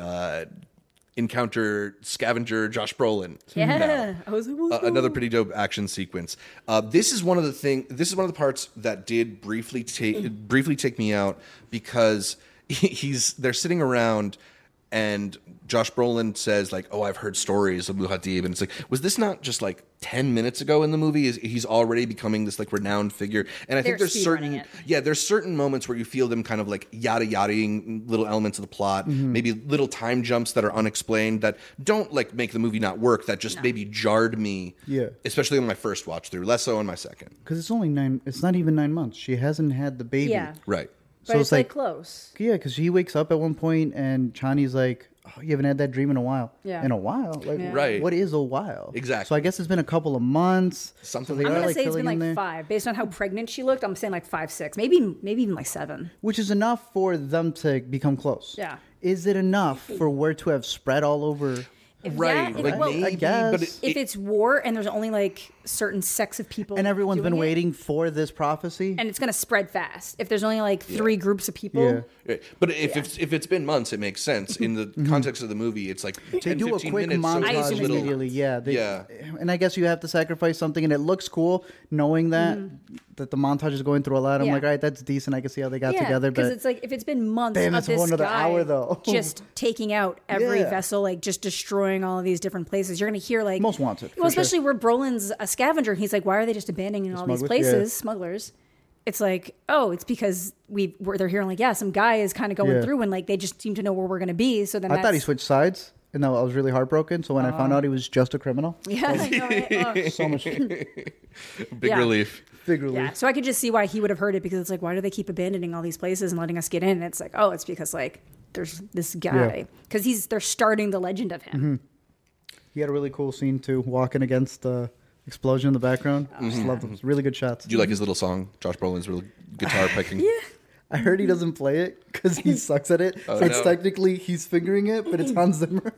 encounter scavenger Josh Brolin. Yeah. I was like, what's Another pretty dope action sequence. This is one of the parts that did briefly take me out, because they're sitting around and Josh Brolin says like, "Oh, I've heard stories of Muad'Dib," and it's like, was this not just like 10 minutes ago in the movie? He's already becoming this like renowned figure. And I think there's certain moments where you feel them kind of like yada-yadaing little elements of the plot, maybe little time jumps that are unexplained that don't like make the movie not work, that just maybe jarred me. Yeah. Especially on my first watch through, less so on my second. Because it's not even 9 months. She hasn't had the baby. Yeah. Right. But it's like close. Yeah, because he wakes up at one point and Chani's like, "Oh, you haven't had that dream in a while." Yeah. In a while? Like, Right. What is a while? Exactly. So I guess it's been a couple of months. Something they like are, I'm gonna say it's filling been in like there. 5. Based on how pregnant she looked, I'm saying like 5, 6. Maybe even like 7. Which is enough for them to become close. Yeah. Is it enough for word to have spread all over? Right. If, Like well, maybe, I guess. but if it's war and there's only like certain sects of people And everyone's been doing it, waiting for this prophecy? and it's going to spread fast. If there's only like 3 groups of people, Yeah. Right. But if it's been months, it makes sense. In the context of the movie, it's like 10, They do a 15 quick minutes. so it's I montage assume a little- immediately. Yeah. Yeah. And I guess you have to sacrifice something, and it looks cool knowing that the montage is going through a lot. I'm Yeah. like, all right, that's decent. I can see how they got yeah, together. because But it's like if it's been months Damn, of it's a this whole nother guy hour, though. just taking out every Yeah. vessel, like just destroying all of these different places, you're going to hear like Most Wanted, for Well, especially where Brolin's a scavenger, and he's like, why are they just abandoning all these smugglers? places, Yeah. smugglers? It's like, oh, it's because they're hearing like, yeah, some guy is kind of going Yeah. through, and like they just seem to know where we're going to be. So then I thought he switched sides, and I was really heartbroken. So when I found out he was just a criminal, Yeah, I know, right? Oh. so much Big Yeah. relief. big relief. Yeah, so I could just see why he would have heard it, because it's like, why do they keep abandoning all these places and letting us get in? And it's like, oh, it's because like there's this guy, because they're starting the legend of him. He had a really cool scene too, walking against the explosion in the background. Just loved them. Really good shots. Do you like his little song? Josh Brolin's little guitar picking. I heard he doesn't play it because he sucks at it. Oh, So it's no. technically he's fingering it, but it's Hans Zimmer.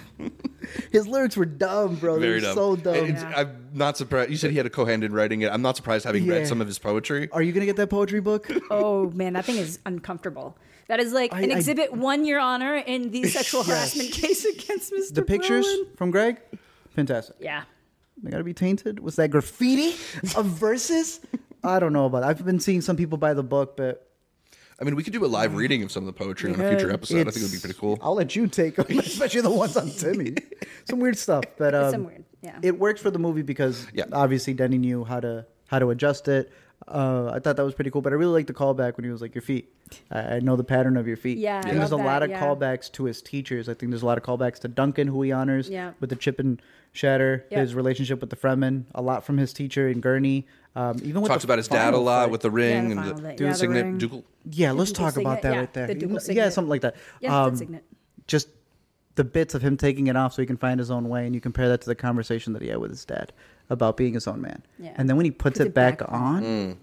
His lyrics were dumb, bro. Very They were dumb. so dumb. I'm not surprised. You said he had a co-hand in writing it. I'm not surprised having read Yeah. some of his poetry. Are you gonna get that poetry book? Oh man, that thing is uncomfortable. That is like an I- Exhibit 1, Your Honor, in the sexual harassment case against Mr. The pictures Brolin. from Greg, fantastic. Yeah. They gotta be tainted. Was that graffiti of verses? I don't know about it. I've been seeing some people buy the book, but I mean, we could do a live reading of some of the poetry on a future episode. I think it would be pretty cool. I'll let you take them, especially the ones on Timmy. Some weird stuff, but Some weird, yeah. it works for the movie because Yeah. obviously Denny knew how to adjust it. I thought that was pretty cool, but I really liked the callback when he was like, "Your feet. I know the pattern of your feet." Yeah, I and there's a love lot that, of yeah. callbacks to his teachers. I think there's a lot of callbacks to Duncan, who he honors Yeah. with the chip and shatter, Yeah. his relationship with the Fremen, a lot from his teacher in Gurney. Even with Talks the about his dad a final lot fight. with the ring the and final the fight. Yeah, the signet ring. ducal. Yeah, let's ducal talk about signet, that yeah, right there. the ducal Yeah, signet. something like that. Yeah, the signet. Just the bits of him taking it off so he can find his own way, and you compare that to the conversation that he had with his dad about being his own man. Yeah. And then when he puts it back on,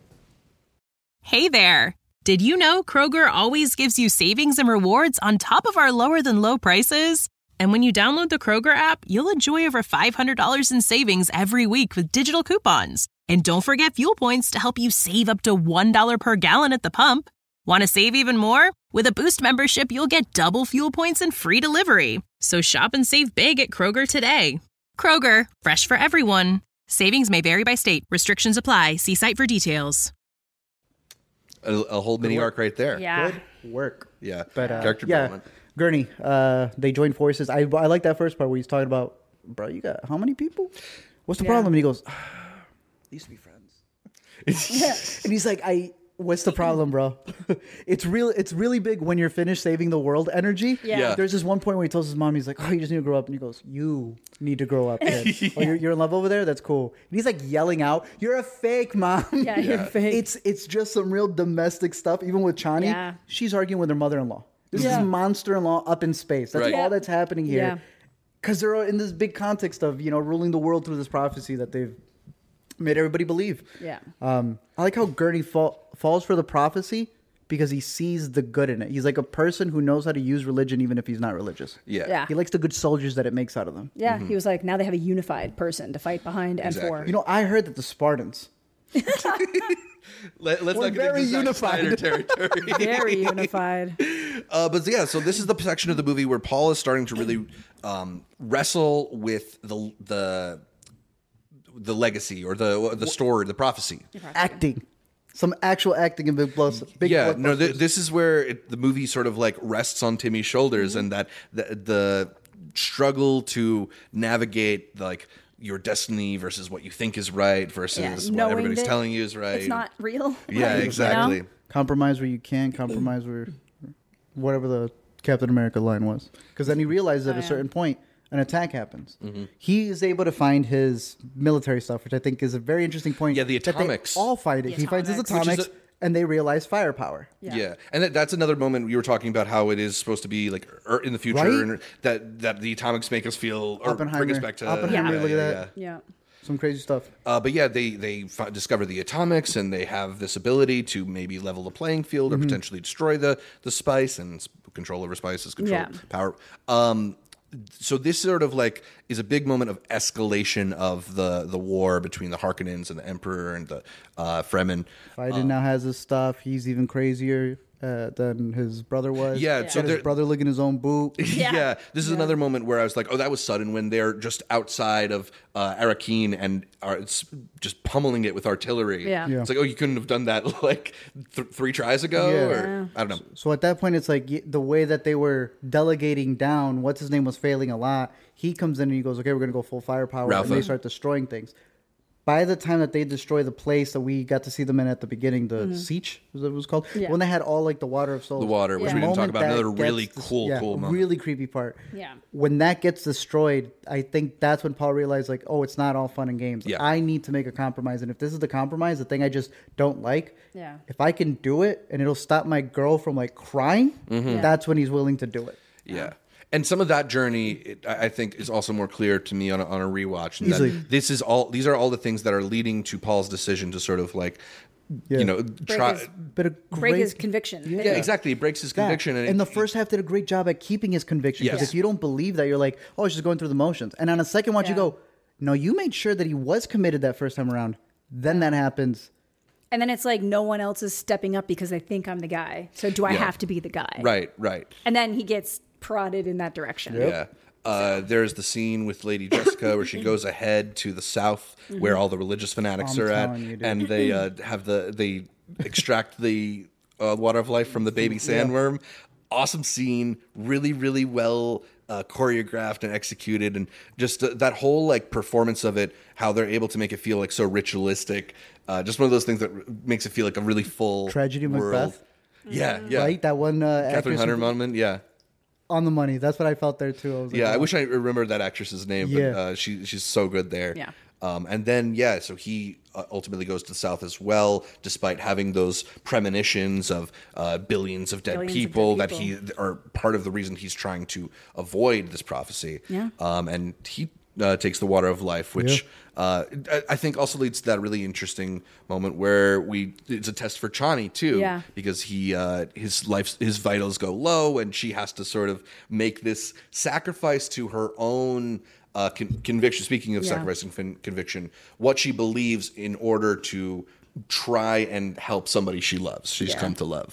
Hey there! Did you know Kroger always gives you savings and rewards on top of our lower than low prices? And when you download the Kroger app, you'll enjoy over $500 in savings every week with digital coupons. And don't forget fuel points to help you save up to $1 per gallon at the pump. Want to save even more? With a Boost membership, you'll get double fuel points and free delivery. So shop and save big at Kroger today. Kroger, fresh for everyone. Savings may vary by state. Restrictions apply. See site for details. A whole mini arc right there. Yeah. good work. Yeah. But Character yeah, development. Gurney, they join forces. I like that first part where he's talking about, bro, you got how many people? What's the Yeah. problem? And he goes, "They used to be friends." And he's like, What's the problem, bro? It's really big when you're finished saving the world energy. Yeah. There's this one point where he tells his mom, he's like, oh, you just need to grow up. And he goes, you need to grow up, kid. Oh, you're in love over there? That's cool. And he's like yelling out, you're a fake, mom. Yeah, you're fake. It's just some real domestic stuff. Even with Chani, Yeah. she's arguing with her mother-in-law. This Yeah. is monster-in-law up in space. That's Right. all that's happening Yeah. here. Because they're in this big context of, ruling the world through this prophecy that they've made everybody believe. Yeah. I like how Gurney falls for the prophecy because he sees the good in it. He's like a person who knows how to use religion even if he's not religious. Yeah. He likes the good soldiers that it makes out of them. Yeah, he was like, now they have a unified person to fight behind and for. Exactly. I heard that the Spartans, Let's We're not get very into Zack unified. Snyder territory. Very unified. But yeah, so this is the section of the movie where Paul is starting to really wrestle with the legacy or the story, the prophecy. acting. Some actual acting in big Yeah, no, blockbusters. this is where the movie sort of like rests on Timmy's shoulders, and that the struggle to navigate like your destiny versus what you think is right versus what knowing everybody's that telling you is right. It's not real. Yeah, Like, exactly. You know? Compromise where you can, compromise where whatever the Captain America line was. Because then he realizes at a certain point an attack happens. He is able to find his military stuff, which I think is a very interesting point. Yeah, the that they atomics. all find it. The He finds his atomics. Which is atomics, and they realize firepower. Yeah, and that's another moment you were talking about how it is supposed to be like in the future, Right? and that the atomics make us feel or bring us Oppenheimer. back to Oppenheimer, yeah, look at yeah, that. yeah. Yeah. Some crazy stuff. But yeah, they discover the atomics, and they have this ability to maybe level the playing field or potentially destroy the spice, and control over spice is control Yeah. power. So this sort of like is a big moment of escalation of the war between the Harkonnens and the Emperor and the Fremen. Biden now has his stuff. He's even crazier than his brother was. Yeah, Got so his there- brother licking his own boot. Yeah. This is another moment where I was like, oh, that was sudden when they're just outside of Arrakeen and are just pummeling it with artillery. Yeah. Yeah. It's like, oh, you couldn't have done that like 3 tries ago? Yeah. Or I don't know. So at that point, it's like the way that they were delegating down, what's his name was failing a lot. He comes in and he goes, okay, we're going to go full firepower. And Ralph. they start destroying things. By the time that they destroy the place that we got to see them in at the beginning, the Siege, was that what it was called? Yeah. When they had all like the Water of Souls. The water, which Yeah. we didn't talk moment about. that Another gets really cool moment. really creepy part. Yeah. When that gets destroyed, I think that's when Paul realized, like, oh, it's not all fun and games. Yeah. I need to make a compromise. And if this is the compromise, the thing I just don't like, Yeah. if I can do it and it'll stop my girl from like crying, that's when he's willing to do it. Yeah. And some of that journey, I think, is also more clear to me on a rewatch. And Easily. that these are all the things that are leading to Paul's decision to sort of like, Yeah. try. his- But a Break great, his conviction. Yeah, exactly. It breaks his that. conviction. And the first half did a great job at keeping his conviction. Because Yes. if you don't believe that, you're like, oh, it's just going through the motions. And on a second watch, you Yeah. go, no, you made sure that he was committed that first time around. Then that happens. And then it's like no one else is stepping up because they think I'm the guy. So do I Yeah. have to be the guy? Right. And then he gets prodded in that direction. Yeah. There's the scene with Lady Jessica where she goes ahead to the south where all the religious fanatics I'm are at, telling you, dude. and they they extract the water of life from the baby sandworm. Awesome scene, really, really well choreographed and executed, and just that whole like performance of it, how they're able to make it feel like so ritualistic. Just one of those things that makes it feel like a really full Tragedy of world. Macbeth. Yeah. Right? That one Catherine actress Hunter moment. Yeah. on the money. That's what I felt there, too. I was like, Yeah, I wow. wish I remembered that actress's name, but Yeah. she's so good there. Yeah. And then so he ultimately goes to the south as well, despite having those premonitions of billions of dead Billions of people dead that he are part of the reason he's trying to avoid this prophecy. Yeah. And he takes the water of life, which I think also leads to that really interesting moment where it's a test for Chani too, Yeah. because his vitals go low, and she has to sort of make this sacrifice to her own conviction. Speaking of Yeah. sacrificing conviction, what she believes in order to try and help somebody she loves. She's come to love.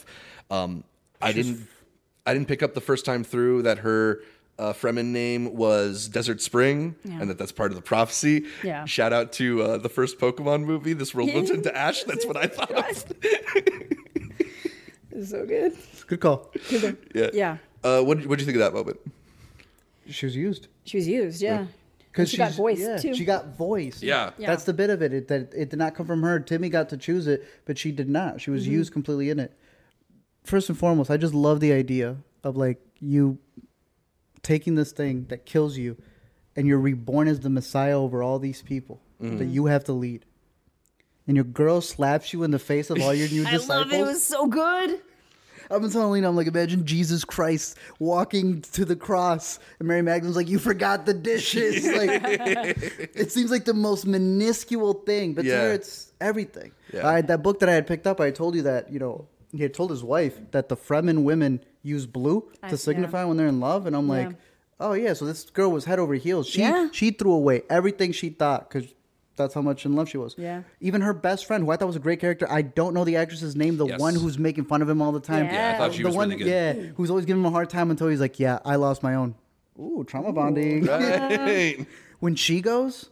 I didn't pick up the first time through that her Fremen name was Desert Spring, and that's part of the prophecy. Yeah. Shout out to the first Pokemon movie, This World Goes into Ash. That's what I thought of. It's so good. Good call. Yeah. Yeah. What did you think of that moment? She was used. She was used, yeah. Because she got voice too. She got voice. Yeah. That's the bit of it. It did not come from her. Timmy got to choose it, but she did not. She was used completely in it. First and foremost, I just love the idea of like you taking this thing that kills you and you're reborn as the Messiah over all these people that you have to lead. And your girl slaps you in the face of all your new disciples. I love it. It was so good. I've been telling Lena, I'm like, imagine Jesus Christ walking to the cross, and Mary Magdalene's like, you forgot the dishes. Like, it seems like the most minuscule thing, but to her, it's everything. Yeah. That book that I had picked up, I told you that, you know, he had told his wife that the Fremen women use blue to signify when they're in love, and I'm like, oh yeah, so this girl was head over heels. She threw away everything she thought because that's how much in love she was. Yeah. Even her best friend, who I thought was a great character, I don't know the actress's name, the one who's making fun of him all the time. Yeah, I thought she the was one, really good. Yeah, who's always giving him a hard time until he's like, yeah, I lost my own. Ooh, trauma bonding. Right. When she goes,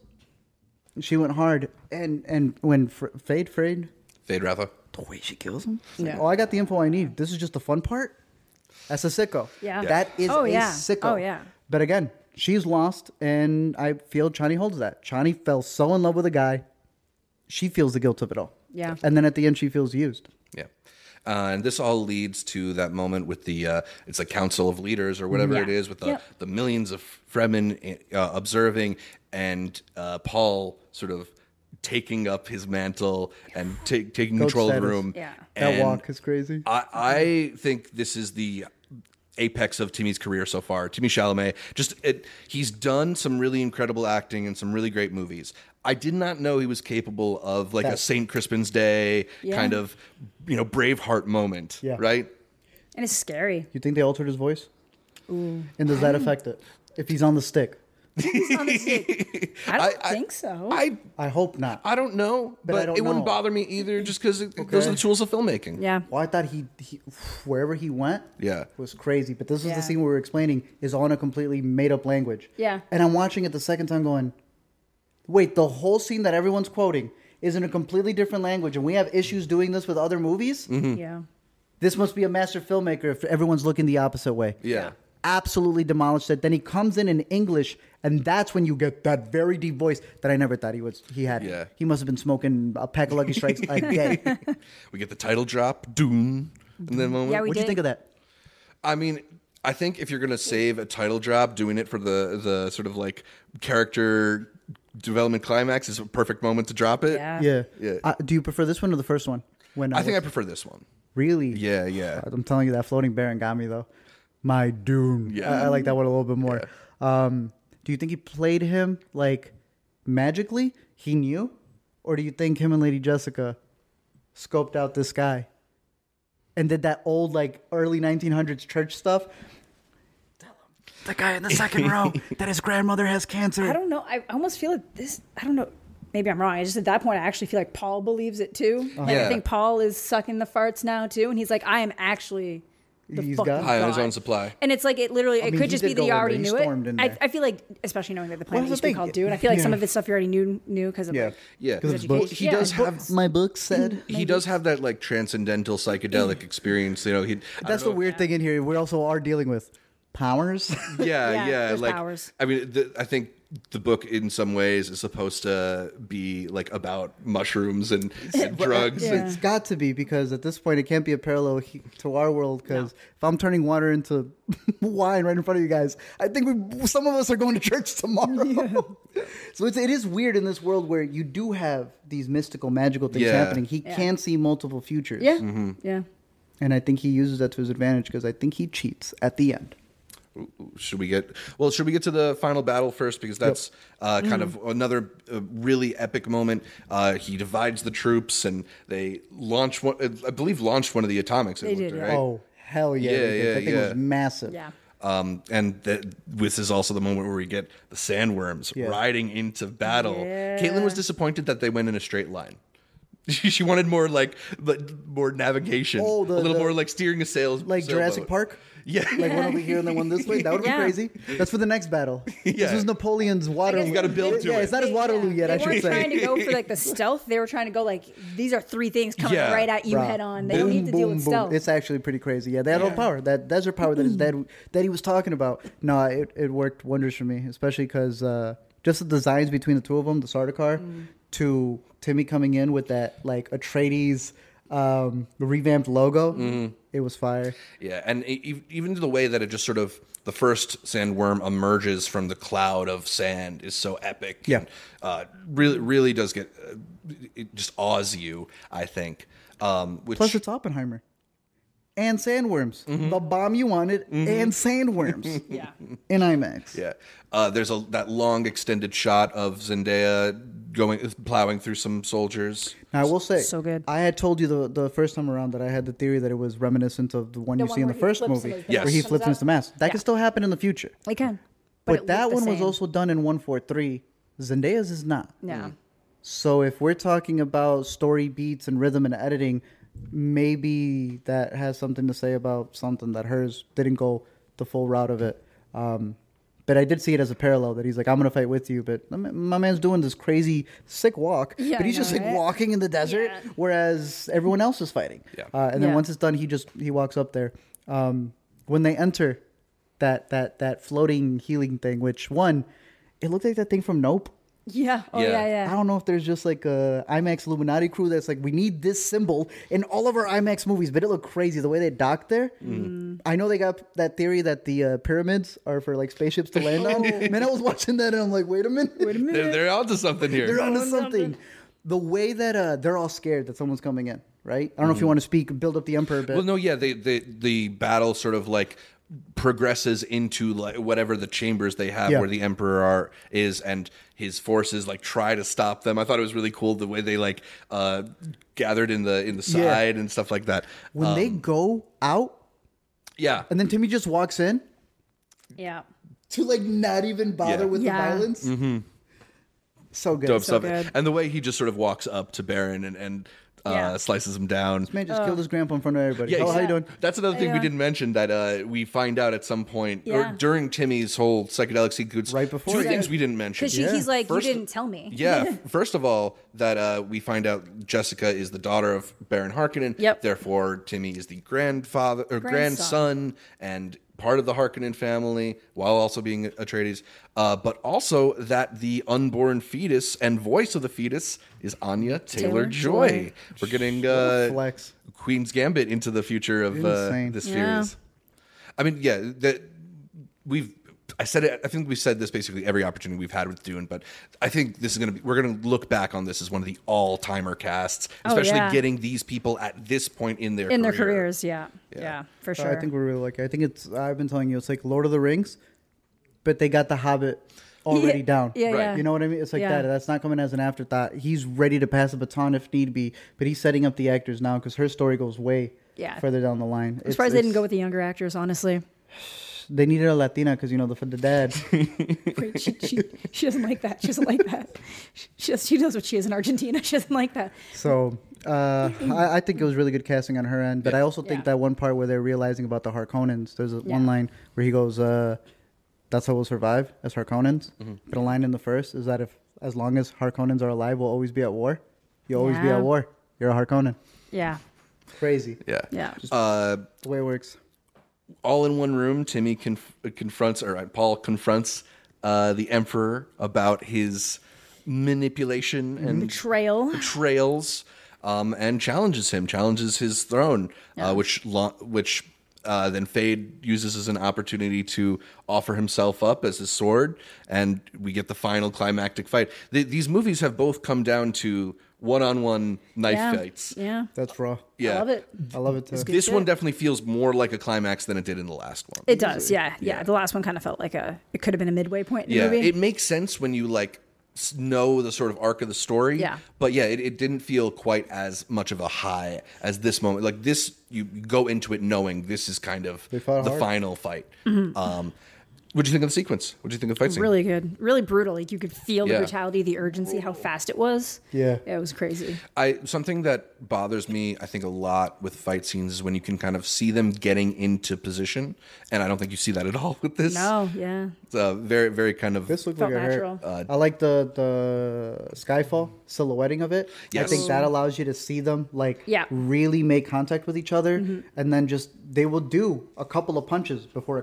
she went hard. And when Fade, Fade Ratha. the way she kills him. Yeah. Oh, I got the info I need. This is just the fun part. That's a sicko. Yeah. That is a sicko. Oh, yeah. But again, she's lost, and I feel Chani holds that. Chani fell so in love with a guy, she feels the guilt of it all. Yeah. And then at the end, she feels used. Yeah. And this all leads to that moment with the, it's a council of leaders or whatever it is, with the millions of Fremen observing, and Paul sort of taking up his mantle and taking control of the room. Yeah. That walk is crazy. I think this is the apex of Timmy's career so far. Timmy Chalamet, he's done some really incredible acting and some really great movies. I did not know he was capable of like a St. Crispin's Day kind of, Braveheart moment, right? And it's scary. You think they altered his voice? Ooh. And does that affect it? If he's on the stick? He's on the stick. I don't think so. I hope not. I don't know, but it wouldn't bother me either, just because those are the tools of filmmaking. Yeah. Well, I thought he wherever he went was crazy. But this is the scene where we were explaining is all in a completely made-up language. Yeah. And I'm watching it the second time going, wait, the whole scene that everyone's quoting is in a completely different language, and we have issues doing this with other movies? Mm-hmm. Yeah. This must be a master filmmaker if everyone's looking the opposite way. Yeah. Absolutely demolished it. Then he comes in English, and that's when you get that very deep voice that I never thought he had. Yeah. He must have been smoking a pack of Lucky Strikes a day. We get the title drop, Dune, in that moment. Yeah, What'd you think of that? I mean, I think if you're going to save a title drop, doing it for the sort of like character development climax is a perfect moment to drop it. Yeah. Yeah. Do you prefer this one or the first one? I think I prefer this one. Really? Yeah. I'm telling you, that floating baron got me, though. My Dune. Yeah. I like that one a little bit more. Yeah. Do you think he played him, like, magically? He knew? Or do you think him and Lady Jessica scoped out this guy and did that old, like, early 1900s church stuff? Tell him, the guy in the second row, that his grandmother has cancer. I don't know. I almost feel like this. I don't know. Maybe I'm wrong. I just at that point I actually feel like Paul believes it too. Like, I think Paul is sucking the farts now too, and he's like, I am actually the fucking high on his God. own supply. And it's like it could just be that you already knew it. I feel like, especially knowing that the planet used to be called Dune, I feel like some of this stuff you already knew because of because well, he does have my book said he does have that like transcendental psychedelic experience. That's the weird thing in here. We also are dealing with powers. there's like powers. I mean, I think the book in some ways is supposed to be like about mushrooms and drugs. It's got to be, because at this point it can't be a parallel to our world, because if I'm turning water into wine right in front of you guys, I think some of us are going to church tomorrow. So it is weird in this world where you do have these mystical, magical things happening. He can see multiple futures. Yeah. Mm-hmm. Yeah. And I think he uses that to his advantage, because I think he cheats at the end. Should we get to the final battle first, because that's kind of another really epic moment. He divides the troops and they launched one of the atomics. They did, right? Oh, hell yeah. That thing was massive. Yeah. And this is also the moment where we get the sandworms riding into battle. Yeah. Caitlin was disappointed that they went in a straight line. She wanted more more navigation, a little more like steering a sail, like Jurassic Park. Yeah, like one over here and then one this way. That would be crazy. That's for the next battle. This was Napoleon's Waterloo. You got to build to it. Yeah, it's not his Waterloo yet. I should say. They weren't trying to go for like the stealth. They were trying to go like, these are three things coming right at you head on. They don't need to deal with stealth. It's actually pretty crazy. Yeah, they had all the power. That desert power that his dad that he was talking about. No, it worked wonders for me, especially because just the designs between the two of them, the Sardaukar, to Timmy coming in with that like Atreides revamped logo. It was fire. Yeah, and even the way that it just sort of, the first sandworm emerges from the cloud of sand is so epic. Yeah. And, really does get, it just awes you, I think. Which, Plus, it's Oppenheimer. And sandworms. The bomb you wanted, and sandworms. Yeah. In IMAX. yeah, there's that long extended shot of Zendaya plowing through some soldiers. Now, I will say, So good. I had told you the first time around that I had the theory that it was reminiscent of the one you one see in the where he first flips movie, and his Yes. where he mask flips comes into the mask. That Yeah. can still happen in the future. It can. But it that looked the one was same. also done in 143. Zendaya's is not. Yeah. So if we're talking about story beats and rhythm and editing, maybe that has something to say about something that hers didn't go the full route of it. But I did see it as a parallel that he's like, I'm going to fight with you. But my man's doing this crazy sick walk. Yeah, but he's I just know, like right? walking in the desert, Yeah. whereas everyone else is fighting. Yeah. And then Yeah. once it's done, he walks up there. When they enter that floating healing thing, which it looked like that thing from Nope. Yeah. Oh, Yeah. yeah, yeah. I don't know if there's just like a IMAX Illuminati crew that's like, we need this symbol in all of our IMAX movies, but it looked crazy the way they docked there. I know they got that theory that the pyramids are for like spaceships to land on. Man, I was watching that and I'm like, wait a minute. They're onto something here. They're onto something. The way that they're all scared that someone's coming in, right? I don't know if you want to build up the Emperor a bit. Well, no, yeah, the battle sort of like progresses into like whatever the chambers they have Yeah. where the Emperor is, and his forces like try to stop them. I thought it was really cool the way they like gathered in the side and stuff like that. When they go out Yeah, and then Timmy just walks in Yeah. to like not even bother Yeah. with Yeah. the violence. So good. dope So stuff. good. And the way he just sort of walks up to Baron and Yeah. slices him down. Man just killed his grandpa in front of everybody. Yeah, Oh, how you doing? That's another thing we Yeah. didn't mention that we find out at some point Yeah. or during Timmy's whole psychedelic sequence. Right before, two yeah. things we didn't mention. Because Yeah. he's like, First- you didn't tell me. Yeah, first of all, that we find out Jessica is the daughter of Baron Harkonnen. Yep. Therefore, Timmy is the grandson and part of the Harkonnen family, while also being Atreides. But also that the unborn fetus and voice of the fetus is Anya Taylor-Joy. Taylor-Joy. We're getting Flex. Queen's Gambit into the future of Insane. this Yeah. series. I mean, yeah, I said it. I think we've said this basically every opportunity we've had with Dune, but I think this is going to be. We're going to look back on this as one of the all-timer casts, especially yeah. getting these people at this point in their In their career. careers, yeah. Yeah, for sure. I think we're really lucky. I think I've been telling you, it's like Lord of the Rings, but they got the Hobbit already down. Yeah, Right. yeah. You know what I mean? It's like Yeah. that. That's not coming as an afterthought. He's ready to pass the baton if need be, but he's setting up the actors now because her story goes way Yeah. further down the line. I'm surprised they didn't go with the younger actors, honestly. They needed a Latina because, you know, the dad. Wait, she doesn't like that. She doesn't like that. She knows what she is in Argentina. She doesn't like that. So I think it was really good casting on her end. But I also think Yeah. that one part where they're realizing about the Harkonnens, there's one Yeah. line where he goes, that's how we'll survive as Harkonnens. But a line in the first is that as long as Harkonnens are alive, we'll always be at war. You'll always be Yeah. at war. You're a Harkonnen. Yeah. Crazy. Yeah. Yeah. The way it works. All in one room, Timmy confronts the Emperor about his manipulation and betrayals, and challenges his throne, which then Fade uses as an opportunity to offer himself up as his sword, and we get the final climactic fight. These movies have both come down to one-on-one knife fights. Yeah. That's raw. Yeah. I love it. I love it too. This shit. one definitely feels more like a climax than it did in the last one. It does. Yeah. The last one kind of felt like it could have been a midway point in the Yeah, movie. it makes sense when you like know the sort of arc of the story. Yeah. But yeah, it didn't feel quite as much of a high as this moment. Like this, you go into it knowing this is kind of the fought hard. final fight. What do you think of the sequence? What do you think of the fight scene? Really good. Really brutal. Like you could feel the Yeah. brutality, the urgency, how fast it was. Yeah. It was crazy. Something that bothers me, I think, a lot with fight scenes is when you can kind of see them getting into position, and I don't think you see that at all with this. No, yeah. It's very, very kind of. This looked Felt like a natural. I like the Skyfall silhouetting of it. Yes. I think that allows you to see them like Yeah. really make contact with each other, and then just they will do a couple of punches before a cut.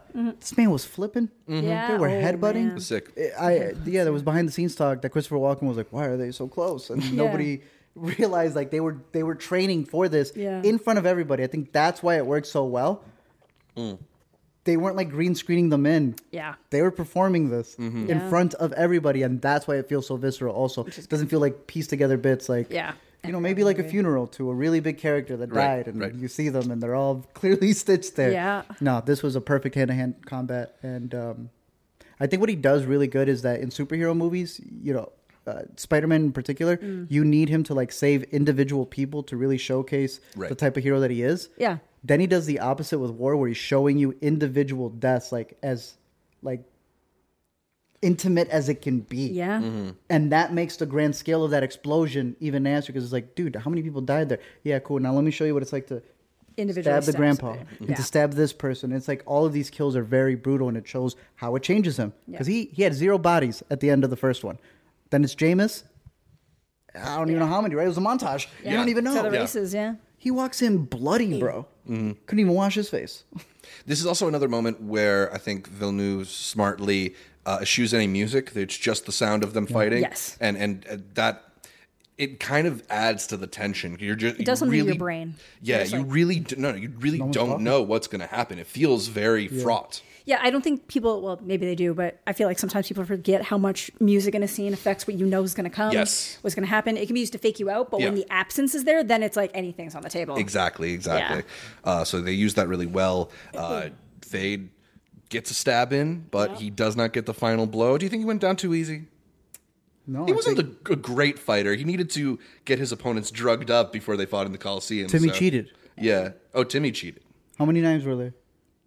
This man was flipping. Yeah. They were Oh, headbutting. man. Sick. There was behind the scenes talk that Christopher Walken was like, "Why are they so close?" And nobody realized like they were training for this in front of everybody. I think that's why it worked so well. They weren't like green screening them in. Yeah. They were performing this in front of everybody, and that's why it feels so visceral. Also, it doesn't feel like pieced together bits. Like maybe like a funeral to a really big character that died, and you see them and they're all clearly stitched there. Yeah. No, this was a perfect hand-to-hand combat, and I think what he does really good is that in superhero movies, Spider-Man in particular, you need him to like save individual people to really showcase the type of hero that he is. Yeah. Then he does the opposite with War, where he's showing you individual deaths like as like intimate as it can be. Yeah. And that makes the grand scale of that explosion even nastier, because it's like, dude, how many people died there? Yeah, cool. Now let me show you what it's like to Individually stab the grandpa somebody. and to stab this person. It's like all of these kills are very brutal, and it shows how it changes him. Because he had 0 bodies at the end of the first one. Then it's Jameis. I don't even know how many, right? It was a montage. You don't even know. To the races, He walks in bloody, bro. Couldn't even wash his face. This is also another moment where I think Villeneuve smartly eschews any music. It's just the sound of them fighting. Yes. And that it kind of adds to the tension. It does something to your brain. Yeah, you really don't know what's going to happen. It feels very fraught. Yeah, I don't think people, well, maybe they do, but I feel like sometimes people forget how much music in a scene affects what you know is going to come, what's going to happen. It can be used to fake you out, but when the absence is there, then it's like anything's on the table. Exactly. So they use that really well. Fade gets a stab in, but he does not get the final blow. Do you think he went down too easy? No, He wasn't a great fighter. He needed to get his opponents drugged up before they fought in the Coliseum. Timmy cheated. Yeah. Oh, Timmy cheated. How many knives were there?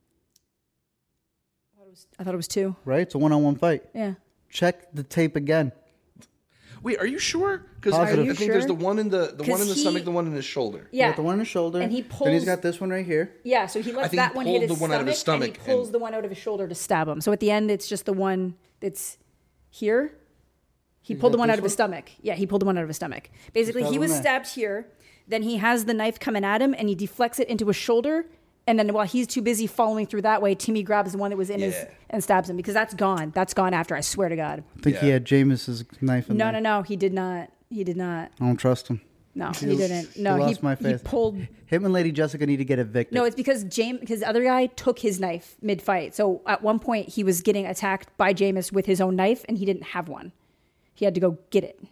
I thought it was 2. Right? It's a one-on-one fight. Yeah. Check the tape again. Wait, are you sure? Because I Positive. think there's the one in the one in the he- stomach, the one in his shoulder. Yeah. Got the one on his shoulder. And he Then he's pulls- got this one right here. Yeah, so he lets think that he one pulled hit his the one out of his stomach and he pulls and- the one out of his shoulder to stab him. So at the end, it's just the one that's here. He pulled the one out of his stomach. Yeah, he pulled the one out of his stomach. Basically, Stab he him was there. stabbed here. Then he has the knife coming at him, and he deflects it into his shoulder. And then while he's too busy following through that way, Timmy grabs the one that was in his and stabs him, because that's gone. That's gone after, I swear to God. I think he had Jameis's knife in there. No, he did not. He did not. I don't trust him. No, he didn't. No, he lost my he faith. pulled. Him and Lady Jessica need to get evicted. No, it's because the other guy took his knife mid-fight. So at one point, he was getting attacked by Jameis with his own knife, and he didn't have one. He had to go get it.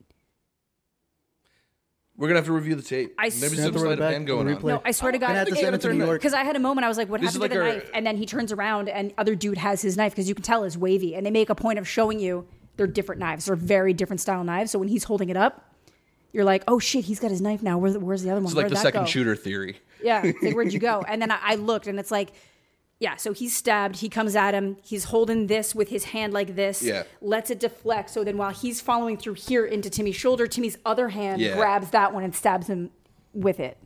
We're gonna have to review the tape. Maybe some sleight of hand going on. No, I swear to God. I had to send it to New York. Because I had a moment, I was like, what happened to the knife? And then he turns around, and other dude has his knife, because you can tell it's wavy. And they make a point of showing you they're different knives. They're very different style knives. So when he's holding it up, you're like, oh shit, he's got his knife now. Where's the other one? It's like Where'd the that second go? shooter theory. Yeah, it's like, where'd you go? And then I looked, and it's like, yeah, so he's stabbed. He comes at him. He's holding this with his hand like this. Yeah. Lets it deflect. So then while he's following through here into Timmy's shoulder, Timmy's other hand grabs that one and stabs him with it.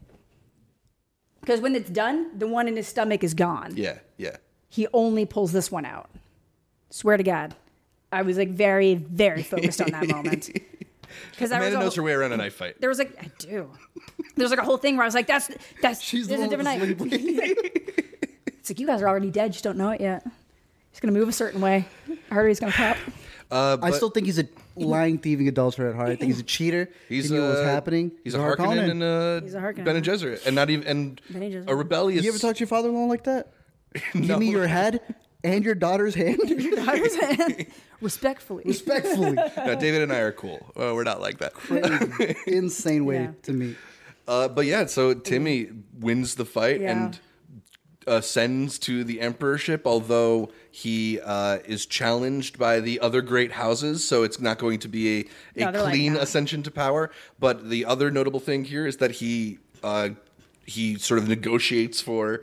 Because when it's done, the one in his stomach is gone. Yeah. He only pulls this one out. Swear to God. I was like very, very focused on that moment. Because Amanda knows her way around a knife fight. There was like, I do. There's like a whole thing where I was like, that's She's there's the a one different with knife. the sleeve. It's like, you guys are already dead, just don't know it yet. He's gonna move a certain way. Artery's gonna pop. I still think he's a lying, thieving adulterer at heart. I think he's a cheater. He's he knew what was happening. He's a Harkonnen and He's a Harkonnen. Bene Gesserit, and not even Bene Gesserit. a rebellious. You ever talk to your father-in-law like that? No. Give me your head and your daughter's hand. Respectfully. Respectfully. No, David and I are cool. We're not like that. Insane way Yeah. to meet. But yeah, so Timmy wins the fight Yeah. and ascends to the emperorship, although he is challenged by the other great houses, so it's not going to be a No, they're like, clean no. ascension to power. But the other notable thing here is that he sort of negotiates for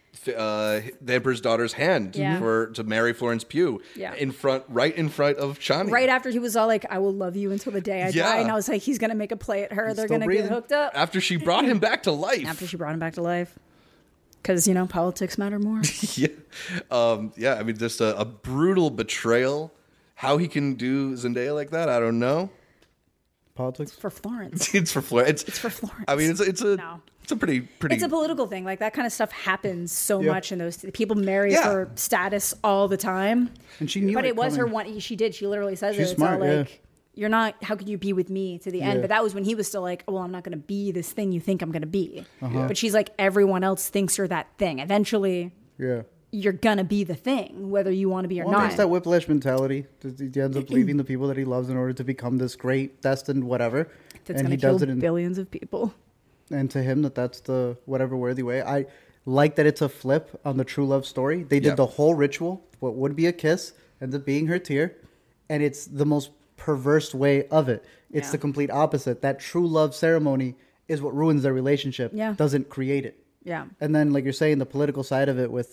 the emperor's daughter's hand Yeah. to marry Florence Pugh Yeah. right in front of Chani. Right after he was all like, I will love you until the day I Yeah. die. And I was like, he's going to make a play at her. They're still going to breathing. get hooked up. After she brought him back to life. After she brought him back to life. Because, politics matter more. Yeah. I mean, just a brutal betrayal. How he can do Zendaya like that, I don't know. politics? For Florence. It's for Florence. It's for Florence. I mean, it's a No. it's a pretty. It's a political thing. Like that kind of stuff happens so Yeah. much in those people marry Yeah. for status all the time. And she knew But it it was her coming. one. She did. She literally says She's it. It's smart, all yeah. like, you're not. How could you be with me to the end? Yeah. But that was when he was still like, well, I'm not going to be this thing you think I'm going to be. Uh-huh. But she's like, everyone else thinks you're that thing. Eventually, Yeah. you're gonna be the thing, whether you want to be or Well, not. it's that whiplash mentality. He ends up leaving the people that he loves in order to become this great, destined whatever. That's and gonna he kill does it in billions of people. and to him that's the whatever worthy way. I like that it's a flip on the true love story. They did Yeah. the whole ritual, what would be a kiss, ends up being her tear, and it's the most perverse way of it. It's Yeah. the complete opposite. That true love ceremony is what ruins their relationship, Yeah. doesn't create it. Yeah. And then, like you're saying, the political side of it with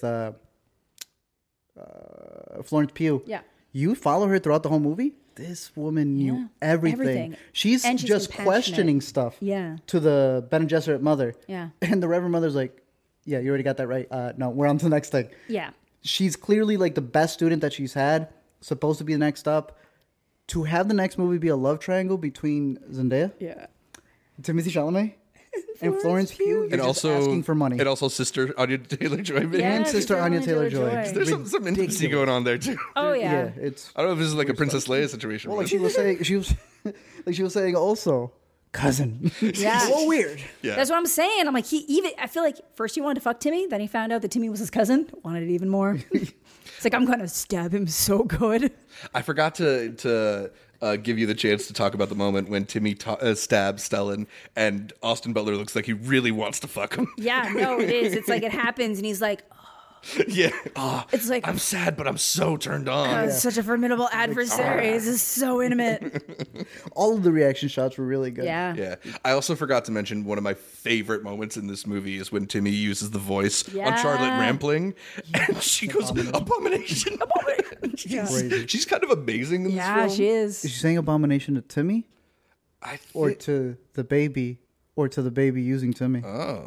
Florence Pugh. Yeah. You follow her throughout the whole movie? This woman knew Yeah. everything. Everything. She's And she's just compassionate. questioning stuff Yeah. to the Bene Gesserit mother. Yeah. And the Reverend Mother's like, yeah, you already got that right. No, we're on to the next thing. Yeah. She's clearly like the best student that she's had, supposed to be the next up. To have the next movie be a love triangle between Zendaya, Yeah. Timothy Chalamet, and Florence Pugh, you're and just also asking for money. And also sister Anya Taylor-Joy. Yeah, And sister Anya Taylor-Joy. There's some intimacy going on there too. Oh yeah. Yeah, it's I don't know if this is like a Princess Leia situation. well, like but- she was saying, she was saying also, cousin. Yeah. It's a little weird. yeah. That's what I'm saying. I'm like, I feel like first he wanted to fuck Timmy, then he found out that Timmy was his cousin, wanted it even more. It's like, I'm gonna stab him so good. I forgot to give you the chance to talk about the moment when Timmy stabs Stellan, and Austin Butler looks like he really wants to fuck him. Yeah, no, it is. It's like it happens, and he's like, Yeah. Oh, it's like, I'm sad, but I'm so turned on. oh, such a formidable adversary. This is so intimate. All of the reaction shots were really good. Yeah. Yeah. I also forgot to mention one of my favorite moments in this movie is when Timmy uses the voice on Yeah. Charlotte Rampling, and she goes, Abomination. She's kind of amazing in this Yeah, film. she is. Is she saying abomination to Timmy, or to the baby, or to the baby using Timmy?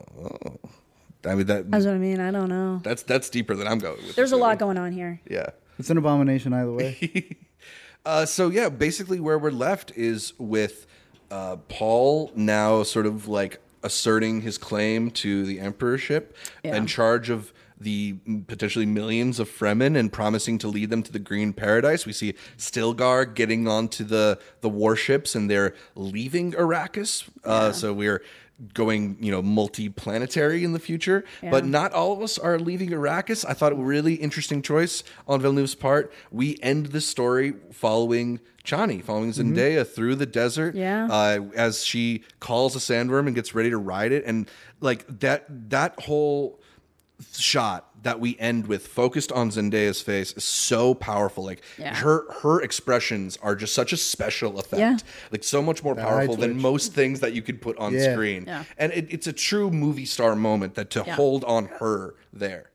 I mean, That's what I mean. I don't know. that's deeper than I'm going with. There's a this lot movie. going on here. Yeah. It's an abomination either way. So yeah, basically where we're left is with Paul now sort of like asserting his claim to the emperorship, Yeah. in charge of the potentially millions of Fremen and promising to lead them to the Green Paradise. We see Stilgar getting onto the warships and they're leaving Arrakis. So we're going, multi-planetary in the future. Yeah. But not all of us are leaving Arrakis. I thought a really interesting choice on Villeneuve's part. We end the story following Chani, following Zendaya through the desert, as she calls a sandworm and gets ready to ride it. And like that whole shot that we end with focused on Zendaya's face is so powerful. Like her expressions are just such a special effect. Yeah. Like so much more eye powerful than twitch. most things that you could put on Yeah. screen. Yeah. And it's a true movie star moment that to hold on her there.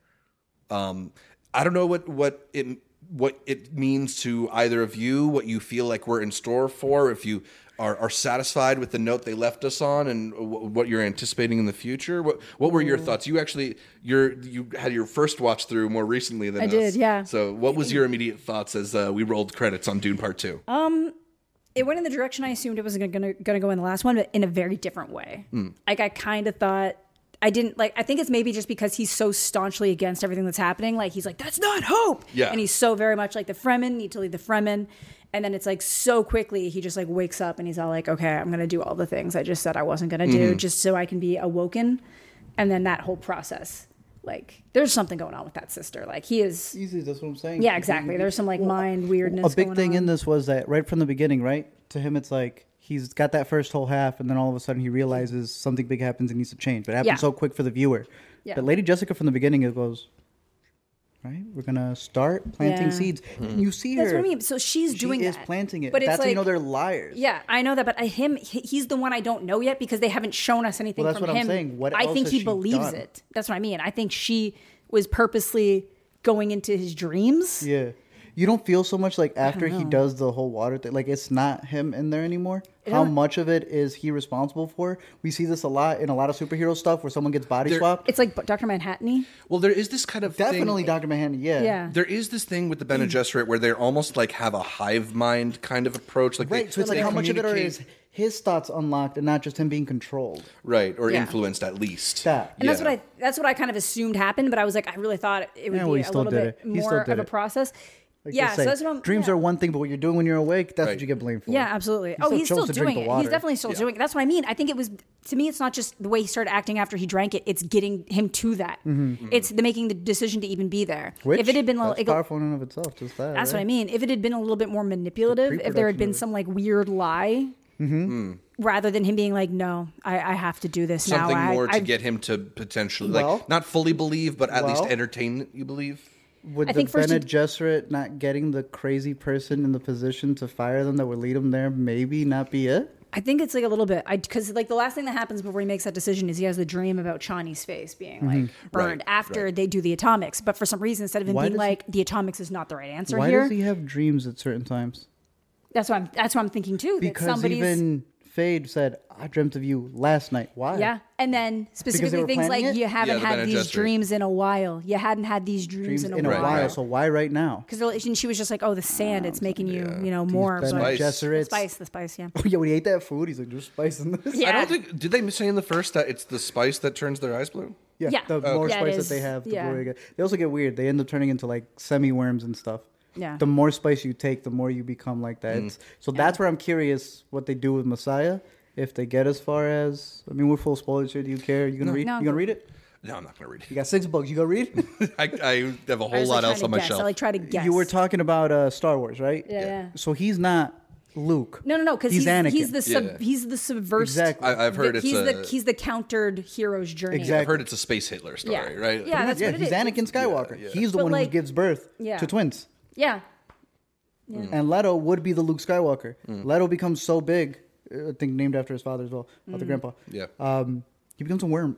I don't know what it means to either of you, what you feel like we're in store for, if you are satisfied with the note they left us on, and what you're anticipating in the future. What were your thoughts? You actually you had your first watch through more recently than I us. did, yeah. So what was your immediate thoughts as we rolled credits on Dune Part 2? It went in the direction I assumed it was going to go in the last one, but in a very different way. Like I kind of thought I didn't like. I think it's maybe just because he's so staunchly against everything that's happening. Like he's like, that's not hope. Yeah. And he's so very much like the Fremen need to lead the Fremen. And then it's like so quickly he just like wakes up and he's all like, okay, I'm going to do all the things I just said I wasn't going to do just so I can be awoken. And then that whole process, like there's something going on with that sister. Like he is. Easy, that's what I'm saying. Yeah, exactly. There's some like mind weirdness. A big going thing on. in this was that right from the beginning, right? To him, it's like he's got that first whole half, and then all of a sudden he realizes something big happens and needs to change. But it happens Yeah. so quick for the viewer. Yeah. But Lady Jessica from the beginning, it goes, right? We're gonna start planting Yeah. seeds. And you see That's her. what I mean. So she's doing She is that. planting it. But it's That's how you like- know they're liars. Yeah, I know that, but he's the one I don't know yet because they haven't shown us anything Well, that's from what I'm him. saying. What I else think has he she believes done? it. That's what I mean. I think she was purposely going into his dreams. Yeah. You don't feel so much like after he know. does the whole water thing, like it's not him in there anymore. How much of it is he responsible for? We see this a lot in a lot of superhero stuff where someone gets body swapped. It's like Dr. Manhattan-y. Well, there is this kind of Definitely thing. Dr. Manhattan, yeah. Yeah. There is this thing with the Bene Gesserit where they're almost like have a hive mind kind of approach. Like Right, so it's like how much of it is his thoughts unlocked and not just him being controlled. Right, or Yeah. influenced at least. That. And that's what I kind of assumed happened, but I was like, I really thought it would Yeah, well, be he a still little did bit it. He still more did of a it. process. Like Yeah, they so say, that's what I'm. dreams yeah. are one thing, but what you're doing when you're awake, that's Right. what you get blamed for. Yeah, absolutely. still He's chose still to drink doing the it. water. He's definitely still doing it. That's what I mean. I think it was, to me, it's not just the way he started acting after he drank it. It's getting him to that. It's the making the decision to even be there. Which, if it had been that's like, powerful in and of itself, just that. that's what I right? mean. If it had been a little bit more manipulative, if there had pre-production been of it. some like weird lie, rather than him being like, no, I have to do this Something now. more to I get him to potentially, Well- like, not fully believe, but at least Well- entertain you believe. Would I the think first Bene he- Gesserit not getting the crazy person in the position to fire them that would lead him there maybe not be it? I think it's like a little bit, because like the last thing that happens before he makes that decision is he has the dream about Chani's face being like burned Right, after right. they do the atomics. But for some reason, instead of him Why being does he- like the atomics is not the right answer Why here, does he have dreams at certain times? that's what I'm thinking too. That Because somebody's even Fade said, I dreamt of you last night. Why? yeah, and then specifically were things planning like it? you haven't Yeah, the had Bene these Gesserit. dreams in a while. You hadn't had these dreams, Dreams in a while. Right. so why right now? Because she was just like, oh, the sand, it's making you, more. Bene So like, Spice. Gesserits. the spice, yeah. Oh, yeah, when he ate that food, he's like, there's spice in this. Yeah. I don't think, did they say in the first that it's the spice that turns their eyes blue? Yeah, Yeah. the more Yeah, it spice that is. they have, the Yeah. bluer they get. They also get weird. They end up turning into like semi-worms and stuff. Yeah. The more spice you take, the more you become like that. So that's where I'm curious what they do with Messiah. If they get as far as, I mean, we're full spoilers here. Do you care? You gonna read? No, You gonna go- read it? No, I'm not going to read You got 6 books. You gonna read? I have a I whole was, lot like, else trying on to my guess. shelf. I like try to guess. You were talking about Star Wars, right? Yeah. So he's not Luke. No, because he's Anakin. he's the subversive. Exactly. I've heard it's he's the countered hero's journey. Exactly. I've heard it's a space Hitler story, Yeah. right? Yeah, that's yeah, what it he's is. Anakin Skywalker. Yeah. He's the But, one like- who gives birth Yeah. to twins. Yeah. And Leto would be the Luke Skywalker. Mm. Leto becomes so big, I think named after his father as well, Mm. after Grandpa. Yeah. He becomes a worm.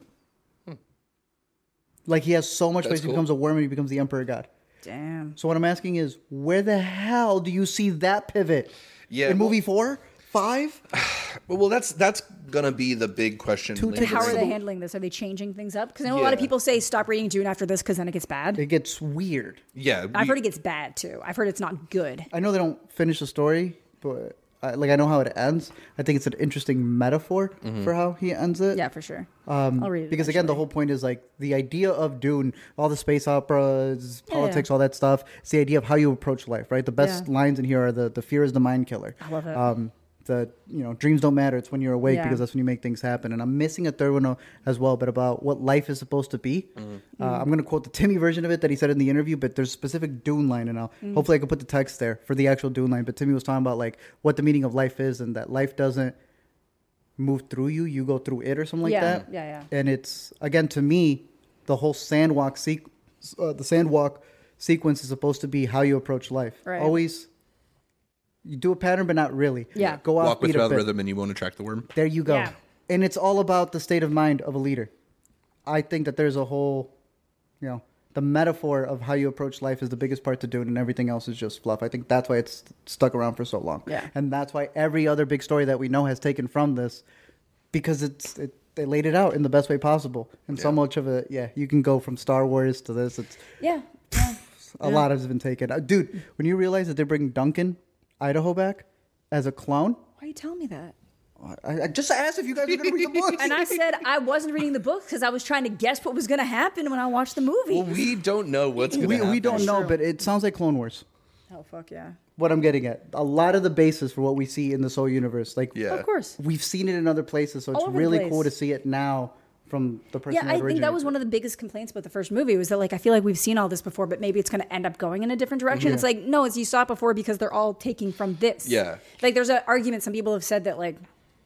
Like he has so much That's space, he cool. becomes a worm and he becomes the Emperor God. Damn. So what I'm asking is, where the hell do you see that pivot? Yeah, In well- movie 4? 5? Well, that's gonna be the big question. Two lingering. How are they So- handling this? Are they changing things up? Because I know a lot of Yeah. people say stop reading Dune after this because then it gets bad. It gets weird. Yeah, I've heard it gets bad too. I've heard it's not good. I know they don't finish the story, but I know how it ends. I think it's an interesting metaphor for how he ends it. Yeah, for sure. I'll read it. Because again, the eventually. whole point is like the idea of Dune, all the space operas, politics, all that stuff. It's the idea of how you approach life, right? The best Yeah. lines in here are the fear is the mind killer. I love it. The dreams don't matter. It's when you're awake Yeah. because that's when you make things happen. And I'm missing a third one as well, but about what life is supposed to be. I'm going to quote the Timmy version of it that he said in the interview, but there's a specific Dune line, and hopefully I can put the text there for the actual Dune line. But Timmy was talking about like what the meaning of life is, and that life doesn't move through you; you go through it, or something like Yeah, that. yeah. And it's again to me, the whole sandwalk sequence is supposed to be how you approach life. Right. Always. You do a pattern, but not really. Yeah. Go off walk with beat a the bit. rhythm, and you won't attract the worm. There you go. Yeah. And it's all about the state of mind of a leader. I think that there's a whole, the metaphor of how you approach life is the biggest part to do it, and everything else is just fluff. I think that's why it's stuck around for so long. Yeah. And that's why every other big story that we know has taken from this, because they laid it out in the best way possible. And so much of it, you can go from Star Wars to this. It's Yeah. a lot has been taken. Dude, when you realize that they're bringing Duncan Idaho back as a clone, Why are you telling me that? I just asked if you guys are going to read the books. And I said I wasn't reading the book because I was trying to guess what was going to happen when I watched the movie. Well, we don't know what's going to happen. We don't know, True. but it sounds like Clone Wars. Oh fuck yeah! What I'm getting at, a lot of the basis for what we see in this whole universe, like Yeah. Of course. we've seen it in other places, so it's All over the really place. cool to see it now from the person. Yeah, that I think that originated was it. one of the biggest complaints about the first movie was that like I feel like we've seen all this before, but maybe it's going to end up going in a different direction. It's like no, you saw it before because they're all taking from this. Yeah. Like there's an argument. Some people have said that like.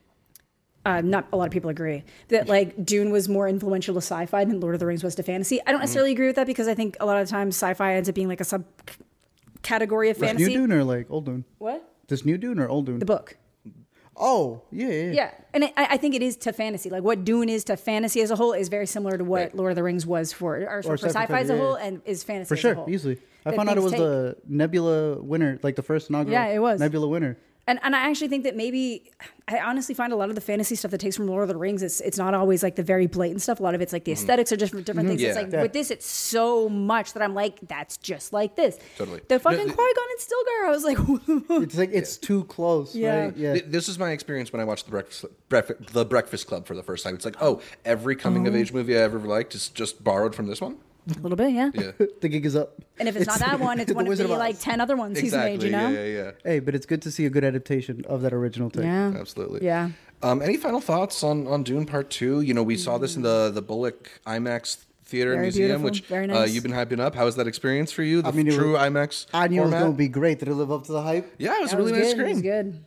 Not a lot of people agree that like Dune was more influential to sci-fi than Lord of the Rings was to fantasy. I don't necessarily agree with that because I think a lot of times sci-fi ends up being like a subcategory of This fantasy. new Dune or like old Dune? What? This new Dune or old Dune? The book. Oh, yeah. Yeah, and I think it is to fantasy. Like what Dune is to fantasy as a whole is very similar to what Lord of the Rings was for sci-fi as a whole, and is fantasy For as a sure, whole. easily. I That found out it was things the Nebula winner, like the first inaugural Yeah, it was. Nebula winner. And I actually think that maybe I honestly find a lot of the fantasy stuff that takes from Lord of the Rings, it's not always like the very blatant stuff. A lot of it's like the aesthetics are different things. Yeah. It's like with this, it's so much that I'm like, that's just like this. Totally. The fucking Qui-Gon and Stilgar, I was like, It's like it's too close. Yeah. Right? Yeah. This is my experience when I watched the Breakfast Club for the first time. It's like, oh, every coming of age movie I ever liked is just borrowed from this one. a little bit, yeah. The gig is up. And if it's not that one, it's The one of Wizard the of Oz. like 10 other ones Exactly. he's made, you know? Yeah. Hey, but it's good to see a good adaptation of that original take. Yeah. Absolutely. Yeah. Any final thoughts on Dune Part 2? You know, we saw this in the Bullock IMAX Theater and Very Museum, beautiful. which Very nice. you've been hyping up. How was that experience for you? The I mean, true IMAX I knew it was format? going to be great. Did it live up to the hype? Yeah, it was That a really was nice good. It was screen. good.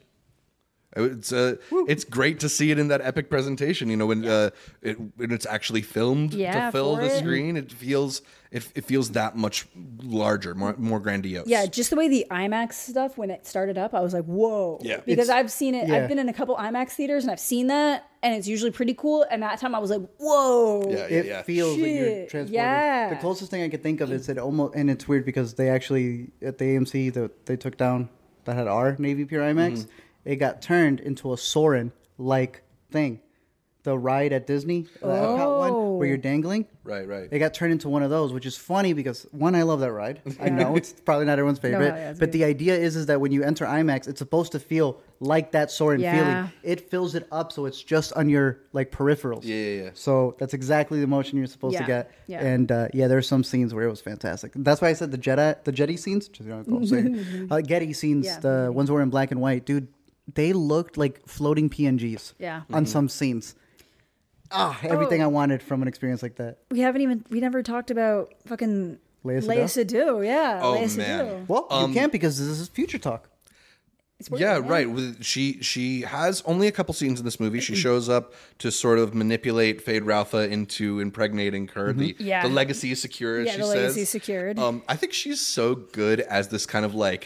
It's great to see it in that epic presentation. You know, when it's actually filmed Yeah, to fill for the it. screen, it feels that much larger, more grandiose. Yeah, just the way the IMAX stuff when it started up, I was like, whoa. Yeah. Because I've seen it. yeah. I've been in a couple IMAX theaters and I've seen that, and it's usually pretty cool. And that time I was like, whoa. Yeah, It feels like you're Shit, transported. yeah. The closest thing I could think of is it almost, and it's weird because they actually at the AMC that they took down that had our Navy Pier IMAX, it got turned into a Soarin' like thing. The ride at Disney, the Epcot one, where you're dangling. Right. It got turned into one of those, which is funny because one, I love that ride. I know it's probably not everyone's favorite, yeah, it's but good. the idea is that when you enter IMAX, it's supposed to feel like that Soarin' Yeah. feeling. It fills it up, so it's just on your like peripherals. Yeah. So that's exactly the motion you're supposed to Yeah, get. yeah. And there's some scenes where it was fantastic. That's why I said the jetty scenes, just gonna go say it. Getty scenes, Yeah. the ones that were in black and white, dude. They looked like floating PNGs. Yeah. On some scenes. Everything I wanted from an experience like that. We never talked about fucking Leia Leia Seydoux. Yeah. Oh, Leia man. Seydoux. Well, you can't because this is future talk. It's weird, Yeah, right. She has only a couple scenes in this movie. She shows up to sort of manipulate Fade Ralpha into impregnating her. Yeah. The legacy is secured. Yeah, she the says. legacy is secured. I think she's so good as this kind of like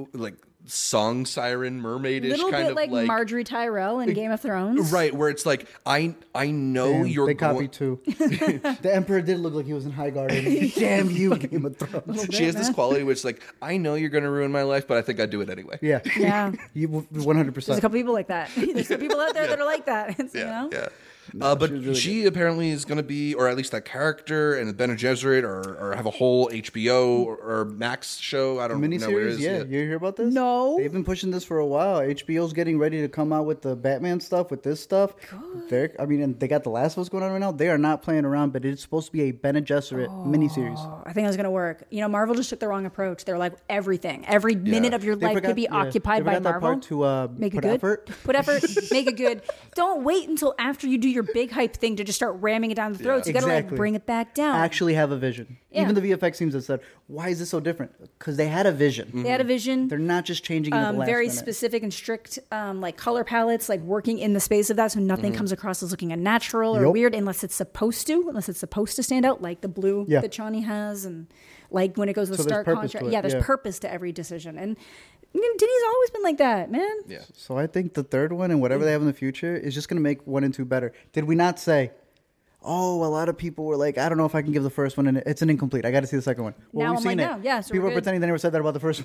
song siren mermaidish little kind bit of like Marjorie Tyrell in Game of Thrones. Right, where it's like I know you're They going. copied too. The Emperor did look like he was in High Garden. Damn you, Game of Thrones. She has this quality which like I know you're going to ruin my life, but I think I'd do it anyway. Yeah. Yeah. You There's a 100%. couple people like that. There's some people out there that are like that. It's, you know? Yeah. But she apparently is going to be, or at least that character and Bene Gesserit, or have a whole HBO or Max show. I don't know what it Miniseries, is. yeah. You hear about this? No. They've been pushing this for a while. HBO's getting ready to come out with the Batman stuff, with this stuff. And they got The Last of Us going on right now. They are not playing around, but it's supposed to be a Bene Gesserit miniseries. I think it was going to work. You know, Marvel just took the wrong approach. They were like, everything, every minute of your They life forgot- could be yeah. occupied They by forgot that Marvel. part to, make it put good. effort. Put effort. Make it good. Don't wait until after you do your big hype thing to just start ramming it down the throats. You got to like Exactly. bring it back down. Actually have a vision. Yeah. Even the VFX teams have said, why is this so different? Because they had a vision. They had a vision. They're not just changing it at the last Very minute. specific and strict, like color palettes, like working in the space of that, so nothing comes across as looking unnatural or Yup. weird, unless it's supposed to stand out, like the blue Yeah. that Chani has, and like when it goes with So there's stark purpose contrast. to it, Yeah, there's yeah. purpose to every decision, and Disney's always been like that, man. Yeah. So I think the third one and whatever they have in the future is just going to make 1 and 2 better. Did we not say, oh, a lot of people were like, I don't know if I can give the first one, and it's an incomplete. I got to see the second one. Well, Now we've I'm seen like, it. no, yeah, so people we're are good. pretending they never said that about the first one.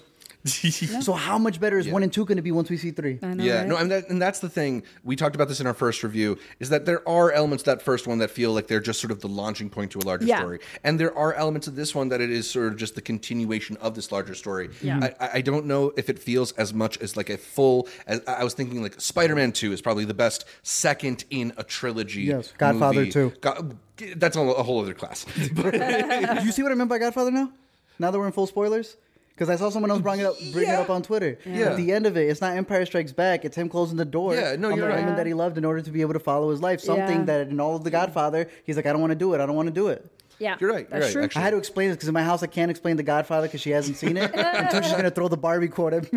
So how much better is 1 and 2 going to be once we see 3? I know, Yeah, right? no, and that's the thing. We talked about this in our first review, is that there are elements of that first one that feel like they're just sort of the launching point to a larger Yeah. story. And there are elements of this one that it is sort of just the continuation of this larger story. Yeah. I don't know if it feels as much as like a full, as I was thinking like Spider-Man 2 is probably the best second in a trilogy. Yes, Godfather movie. 2. That's a whole other class. Do you see what I meant by Godfather now? Now that we're in full spoilers? Because I saw someone else bring it up on Twitter. Yeah. At the end of it, it's not Empire Strikes Back. It's him closing the door Yeah, no, on you're the right. woman that he loved in order to be able to follow his life. Something Yeah. that in all of The Godfather, he's like, I don't want to do it. I don't want to do it. Yeah, You're right, That's true. actually. I had to explain this because in my house I can't explain The Godfather because she hasn't seen it. Until she's gonna throw the Barbie quote at me.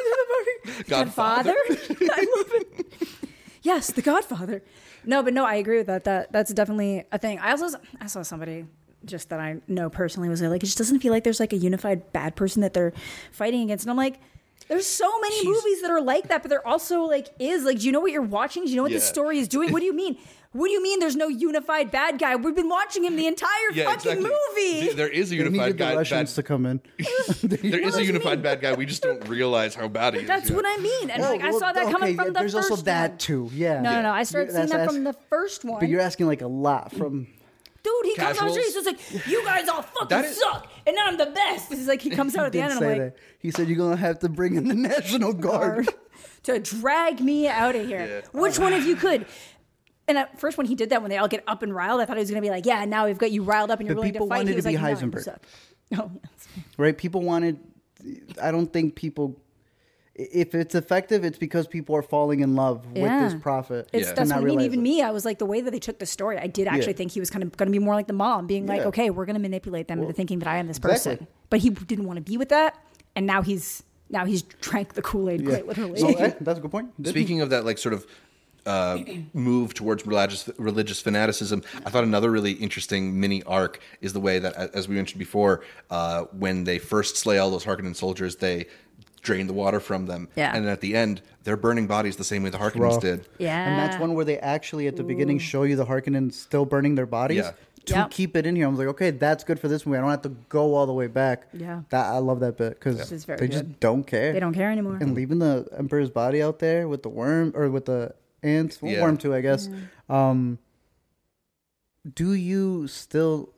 Godfather. I love it. Yes, The Godfather. No, but no, I agree with that. That's definitely a thing. I saw somebody just that I know personally was like, it just doesn't feel like there's like a unified bad person that they're fighting against. And I'm like, There's so many movies that are like that, but they're also like, do you know what you're watching? Do you know what the story is doing? What do you mean? What do you mean there's no unified bad guy? We've been watching him the entire fucking movie. There is a They unified needed the guy. Russians to come in. There is a unified bad guy. We just don't realize how bad he is. That's what I mean. And I saw that coming from the there's first also that one. too. Yeah. No. I started seeing that from the first one. But you're asking like a lot from. Dude, he comes on the Casuals? street, so it's like, you guys all fucking suck, and I'm the best. It's like he comes out at the end, and I'm like, he said you're gonna have to bring in the National Guard. to drag me out of here. Yeah. Which one of you could? And at first, when he did that, when they all get up and riled, I thought he was going to be like, yeah, now we've got you riled up and you're But willing to people fight. wanted He was to be like, Heisenberg. No, you suck. No, Right? People wanted. I don't think people. If it's effective, it's because people are falling in love with this prophet. That's and what not I mean. realize Even it. me, I was like, the way that they took the story, I did actually think he was kind of going to be more like the mom, being like, Yeah. okay, we're going to manipulate them into thinking that I am this person. Exactly. But he didn't want to be with that, and now he's drank the Kool-Aid quite literally. So that's a good point. Speaking of that, like sort of move towards religious fanaticism, I thought another really interesting mini arc is the way that, as we mentioned before, when they first slay all those Harkonnen soldiers, they drain the water from them, and at the end, they're burning bodies the same way the Harkonnens did. Yeah, And that's one where they actually at the beginning show you the Harkonnen still burning their bodies. To keep it in here, I was like, okay, that's good for this movie. I don't have to go all the way back. Yeah. I love that bit because is very they good. just don't care. They don't care anymore. And leaving the Emperor's body out there with the worm or with the ants, worm too, I guess. Do you still?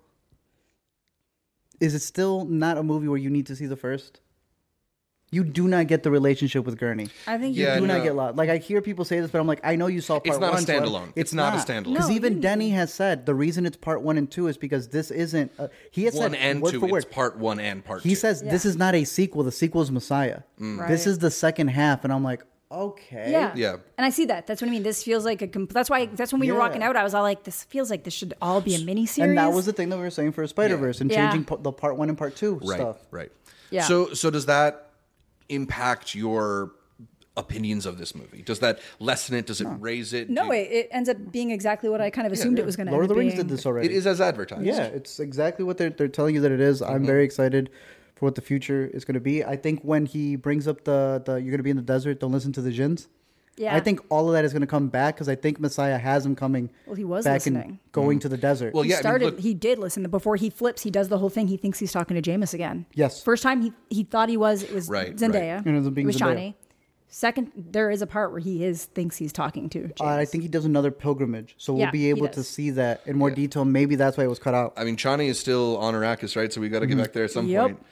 Is it still not a movie where you need to see the first? You do not get the relationship with Gurney. I think Yeah, You do no. not get lost. Like I hear people say this, but I'm like, I know you saw part It's not a one. so standalone. It's not a standalone. Because No, even Denny has said the reason it's part 1 and 2 is because this isn't. He has One said and word two. for word. It's part 1 and part 2. He says this is not a sequel. The sequel is Messiah. This is the second half, and I'm like, okay. Yeah. And I see that. That's what I mean. This feels like that's when we were walking out, I was all like, this feels like this should all be a mini series. And that was the thing that we were saying for Spider-Verse and changing the part 1 and part 2 stuff. Right. Yeah. So does that impact your opinions of this movie? Does that lessen it? Does it raise it? No, it ends up being exactly what I kind of assumed it was going to Lord end of up the Rings being. did this already. It is as advertised. Yeah, it's exactly what they're telling you that it is. I'm very excited for what the future is going to be. I think when he brings up the you're going to be in the desert, don't listen to the jinns. Yeah. I think all of that is going to come back because I think Messiah has him coming. Well, he was back listening. and going to the desert. Well, He yeah. started. I mean, look, He did listen. Before he flips, he does the whole thing. He thinks he's talking to Jameis again. Yes. First time he thought it was Right, Zendaya. right. And it ends up being it was Zendaya. Shawnee. Second, there is a part where he thinks he's talking to Jameis. I think he does another pilgrimage, so we'll Yeah, be he able does. to see that in more detail. Maybe that's why it was cut out. I mean, Chani is still on Arrakis, right? So we got to get back there at some Yep. point.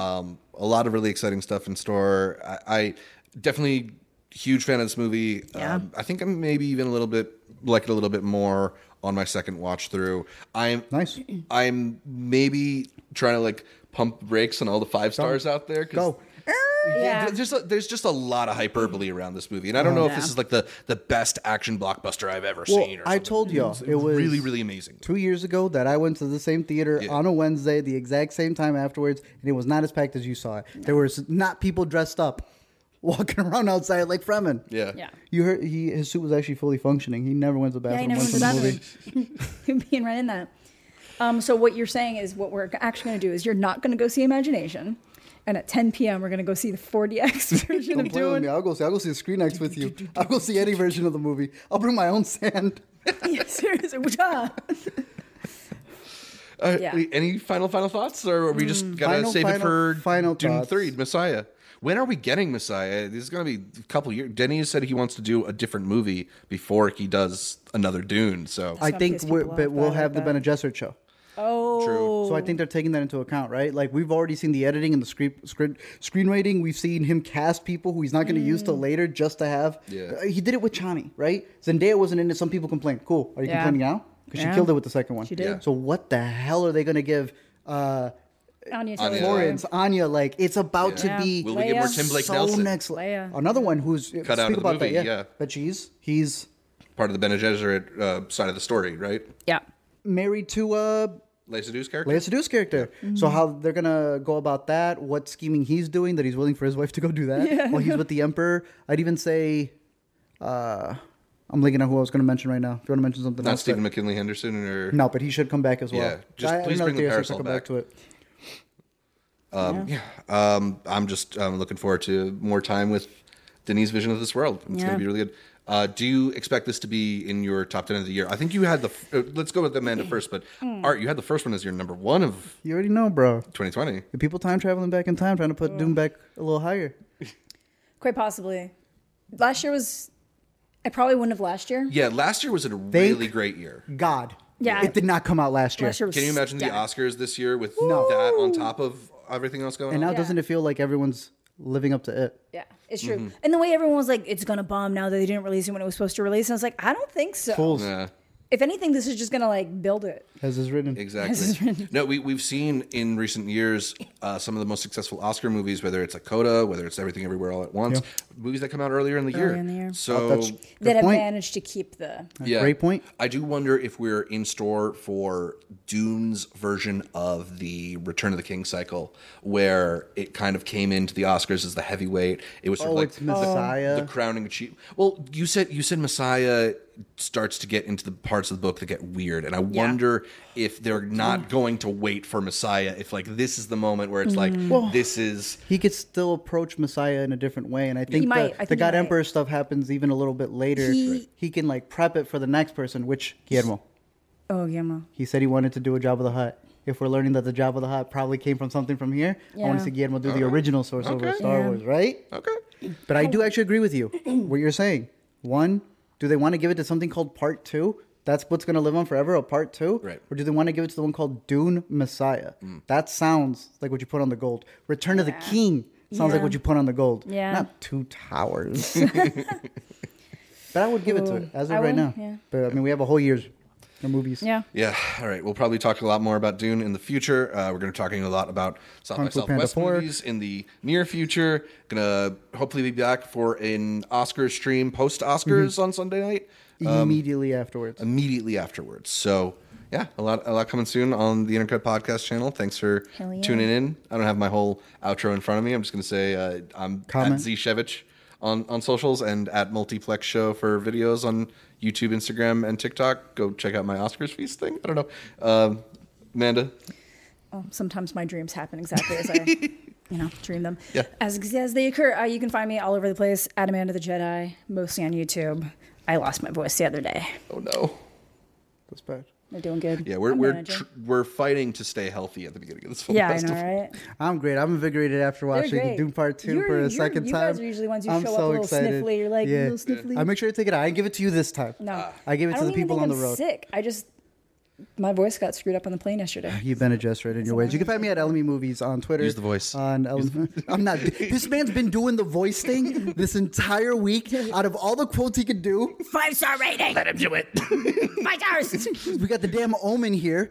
A lot of really exciting stuff in store. I definitely huge fan of this movie. Yeah. I think I'm maybe even a little bit more on my second watch through. Nice. I'm maybe trying to like pump brakes on all the 5 stars out there. Go. Yeah. There's just a lot of hyperbole around this movie, and I don't know if this is like the best action blockbuster I've ever Well, seen. Or I something. told y'all it was really, really amazing. 2 years ago that I went to the same theater on a Wednesday, the exact same time afterwards, and it was not as packed as you saw it. There was not people dressed up walking around outside like Fremen. Yeah. Yeah. You heard his suit was actually fully functioning. He never went to the Yeah, he bathroom never went to once the in the movie. bathroom. Being right in that. So what you're saying is what we're actually going to do is you're not going to go see Imagination. And at 10 p.m., we're going to go see the 4DX version Don't of play with Dune. me. I'll go see the Screen X with you. I'll go see any version of the movie. I'll bring my own sand. Yeah, seriously. Yeah. Yeah. Any final thoughts, or are we just gonna save it for final Dune thoughts. 3, Messiah? When are we getting Messiah? This is going to be a couple years. Denny has said he wants to do a different movie before he does another Dune. So I not think piss people off, we'll but I have the like Bene that. Gesserit show. Oh. True. So I think they're taking that into account, right? Like we've already seen the editing and the screenwriting. We've seen him cast people who he's not going to use till later just to have. Yeah. He did it with Chani, right? Zendaya wasn't in it. Some people complained. Cool. Are you Yeah. complaining now? Because Yeah. she killed it with the second one. She did. Yeah. So what the hell are they going to give Anya Taylor-Joy. Florence, Anya? Like it's about to Yeah. be will we get more Leia. Tim Blake so Nelson? next. Leia. Another one who's Cut out of the movie, yeah. But he's part of the Bene Gesserit side of the story, right? Yeah. married to Lea Seydoux character. Leia Seydoux character. So how they're gonna go about that? What scheming he's doing that he's willing for his wife to go do that while he's with the Emperor? I'd even say, I'm blinking on who I was gonna mention right now. If you want to mention something Not else, Stephen McKinley Henderson, or no, but he should come back as well. Yeah, just I please know bring the Theo said parasol come back. to it. I'm just looking forward to more time with Denis' vision of this world. It's going to be really good. Do you expect this to be in your top 10 of the year? I think you had let's go with Amanda first, but Art, you had the first one as your number one of You already know, bro. 2020. The people time traveling back in time, trying to put Dune back a little higher. Quite possibly. Last year I probably wouldn't have last year. Yeah, last year was a really great year. God. Yeah. It did not come out last year. Last year was Can you imagine the stacked. Oscars this year with that on top of everything else going And on? now doesn't it feel like everyone's living up to it? Yeah, it's true. And the way everyone was like, it's gonna bomb now that they didn't release it when it was supposed to release. And I was like, I don't think so. Fools. Yeah. If anything, this is just gonna like build it. As is written. Exactly. No, we've seen in recent years some of the most successful Oscar movies, whether it's like Coda, whether it's Everything Everywhere All at Once, movies that come out earlier in the year. in the year. So that's- That have point. managed to keep the. Great point. I do wonder if we're in store for Dune's version of the Return of the King cycle, where it kind of came into the Oscars as the heavyweight. It was sort of like it's Messiah. the crowning achievement. Well, you said Messiah starts to get into the parts of the book that get weird, and I wonder if they're not going to wait for Messiah. If like this is the moment where it's like this is. He could still approach Messiah in a different way, and I think might. I the think God he might. Emperor stuff happens even a little bit later. He can like prep it for the next person, which Guillermo. Oh, yeah, He said he wanted to do a Jabba the Hutt. If we're learning that the Jabba the Hutt probably came from something from here, I want Yeah. to see Guillermo do the original source over Star Wars, right? Okay. But I do actually agree with you. What you're saying. One, do they want to give it to something called Part 2? That's what's going to live on forever, a Part 2? Right. Or do they want to give it to the one called Dune Messiah? That sounds like what you put on the gold. Return of the King sounds like what you put on the gold. Yeah. Not Two Towers. But I would give it to it as of I right would, now. yeah. But I mean, we have a whole year's movies. Yeah. Yeah. All right. We'll probably talk a lot more about Dune in the future. We're going to be talking a lot about South by Kung Fu Panda Southwest 4. movies in the near future. Going to hopefully be back for an Oscars stream post Oscars on Sunday night. Immediately afterwards. Immediately afterwards. So yeah, a lot coming soon on the Intercut Podcast channel. Thanks for Hell yeah. tuning in. I don't have my whole outro in front of me. I'm just going to say I'm Comment. at Zshevich on socials and at Multiplex Show for videos on YouTube, Instagram, and TikTok. Go check out my Oscars feast thing. I don't know. Amanda? Oh, sometimes my dreams happen exactly as I, dream them. Yeah. As they occur. You can find me all over the place at Amanda the Jedi, mostly on YouTube. I lost my voice the other day. Oh no. That's bad. They're doing good. Yeah, I'm we're managing. fighting to stay healthy at the beginning of this film Yeah, I festival. know, right? I'm great. I'm invigorated after watching great. Dune Part 2 for a second you time. guys are usually ones who I'm show up so a little excited. sniffly. You're like, a little sniffly. I make sure to take it out. I give it to you this time. No. I gave it to don't the even people think on the I'm road. sick. My voice got screwed up on the plane yesterday. You've been adjusted in your ways. You can find me at Elmy Movies on Twitter. Use the voice. On I'm not. This man's been doing the voice thing this entire week. Out of all the quotes he could do, 5-star rating. Let him do it. 5 stars. we got the damn Omen here.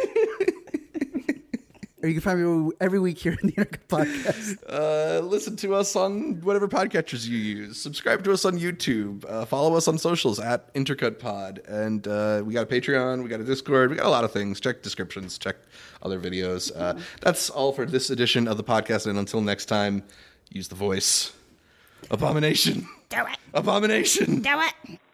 Or you can find me every week here in the Intercut Podcast. Listen to us on whatever podcatchers you use. Subscribe to us on YouTube. Follow us on socials at Intercut Pod. And we got a Patreon. We got a Discord. We got a lot of things. Check descriptions. Check other videos. That's all for this edition of the podcast. And until next time, use the voice. Abomination. Do it. Abomination. Do it.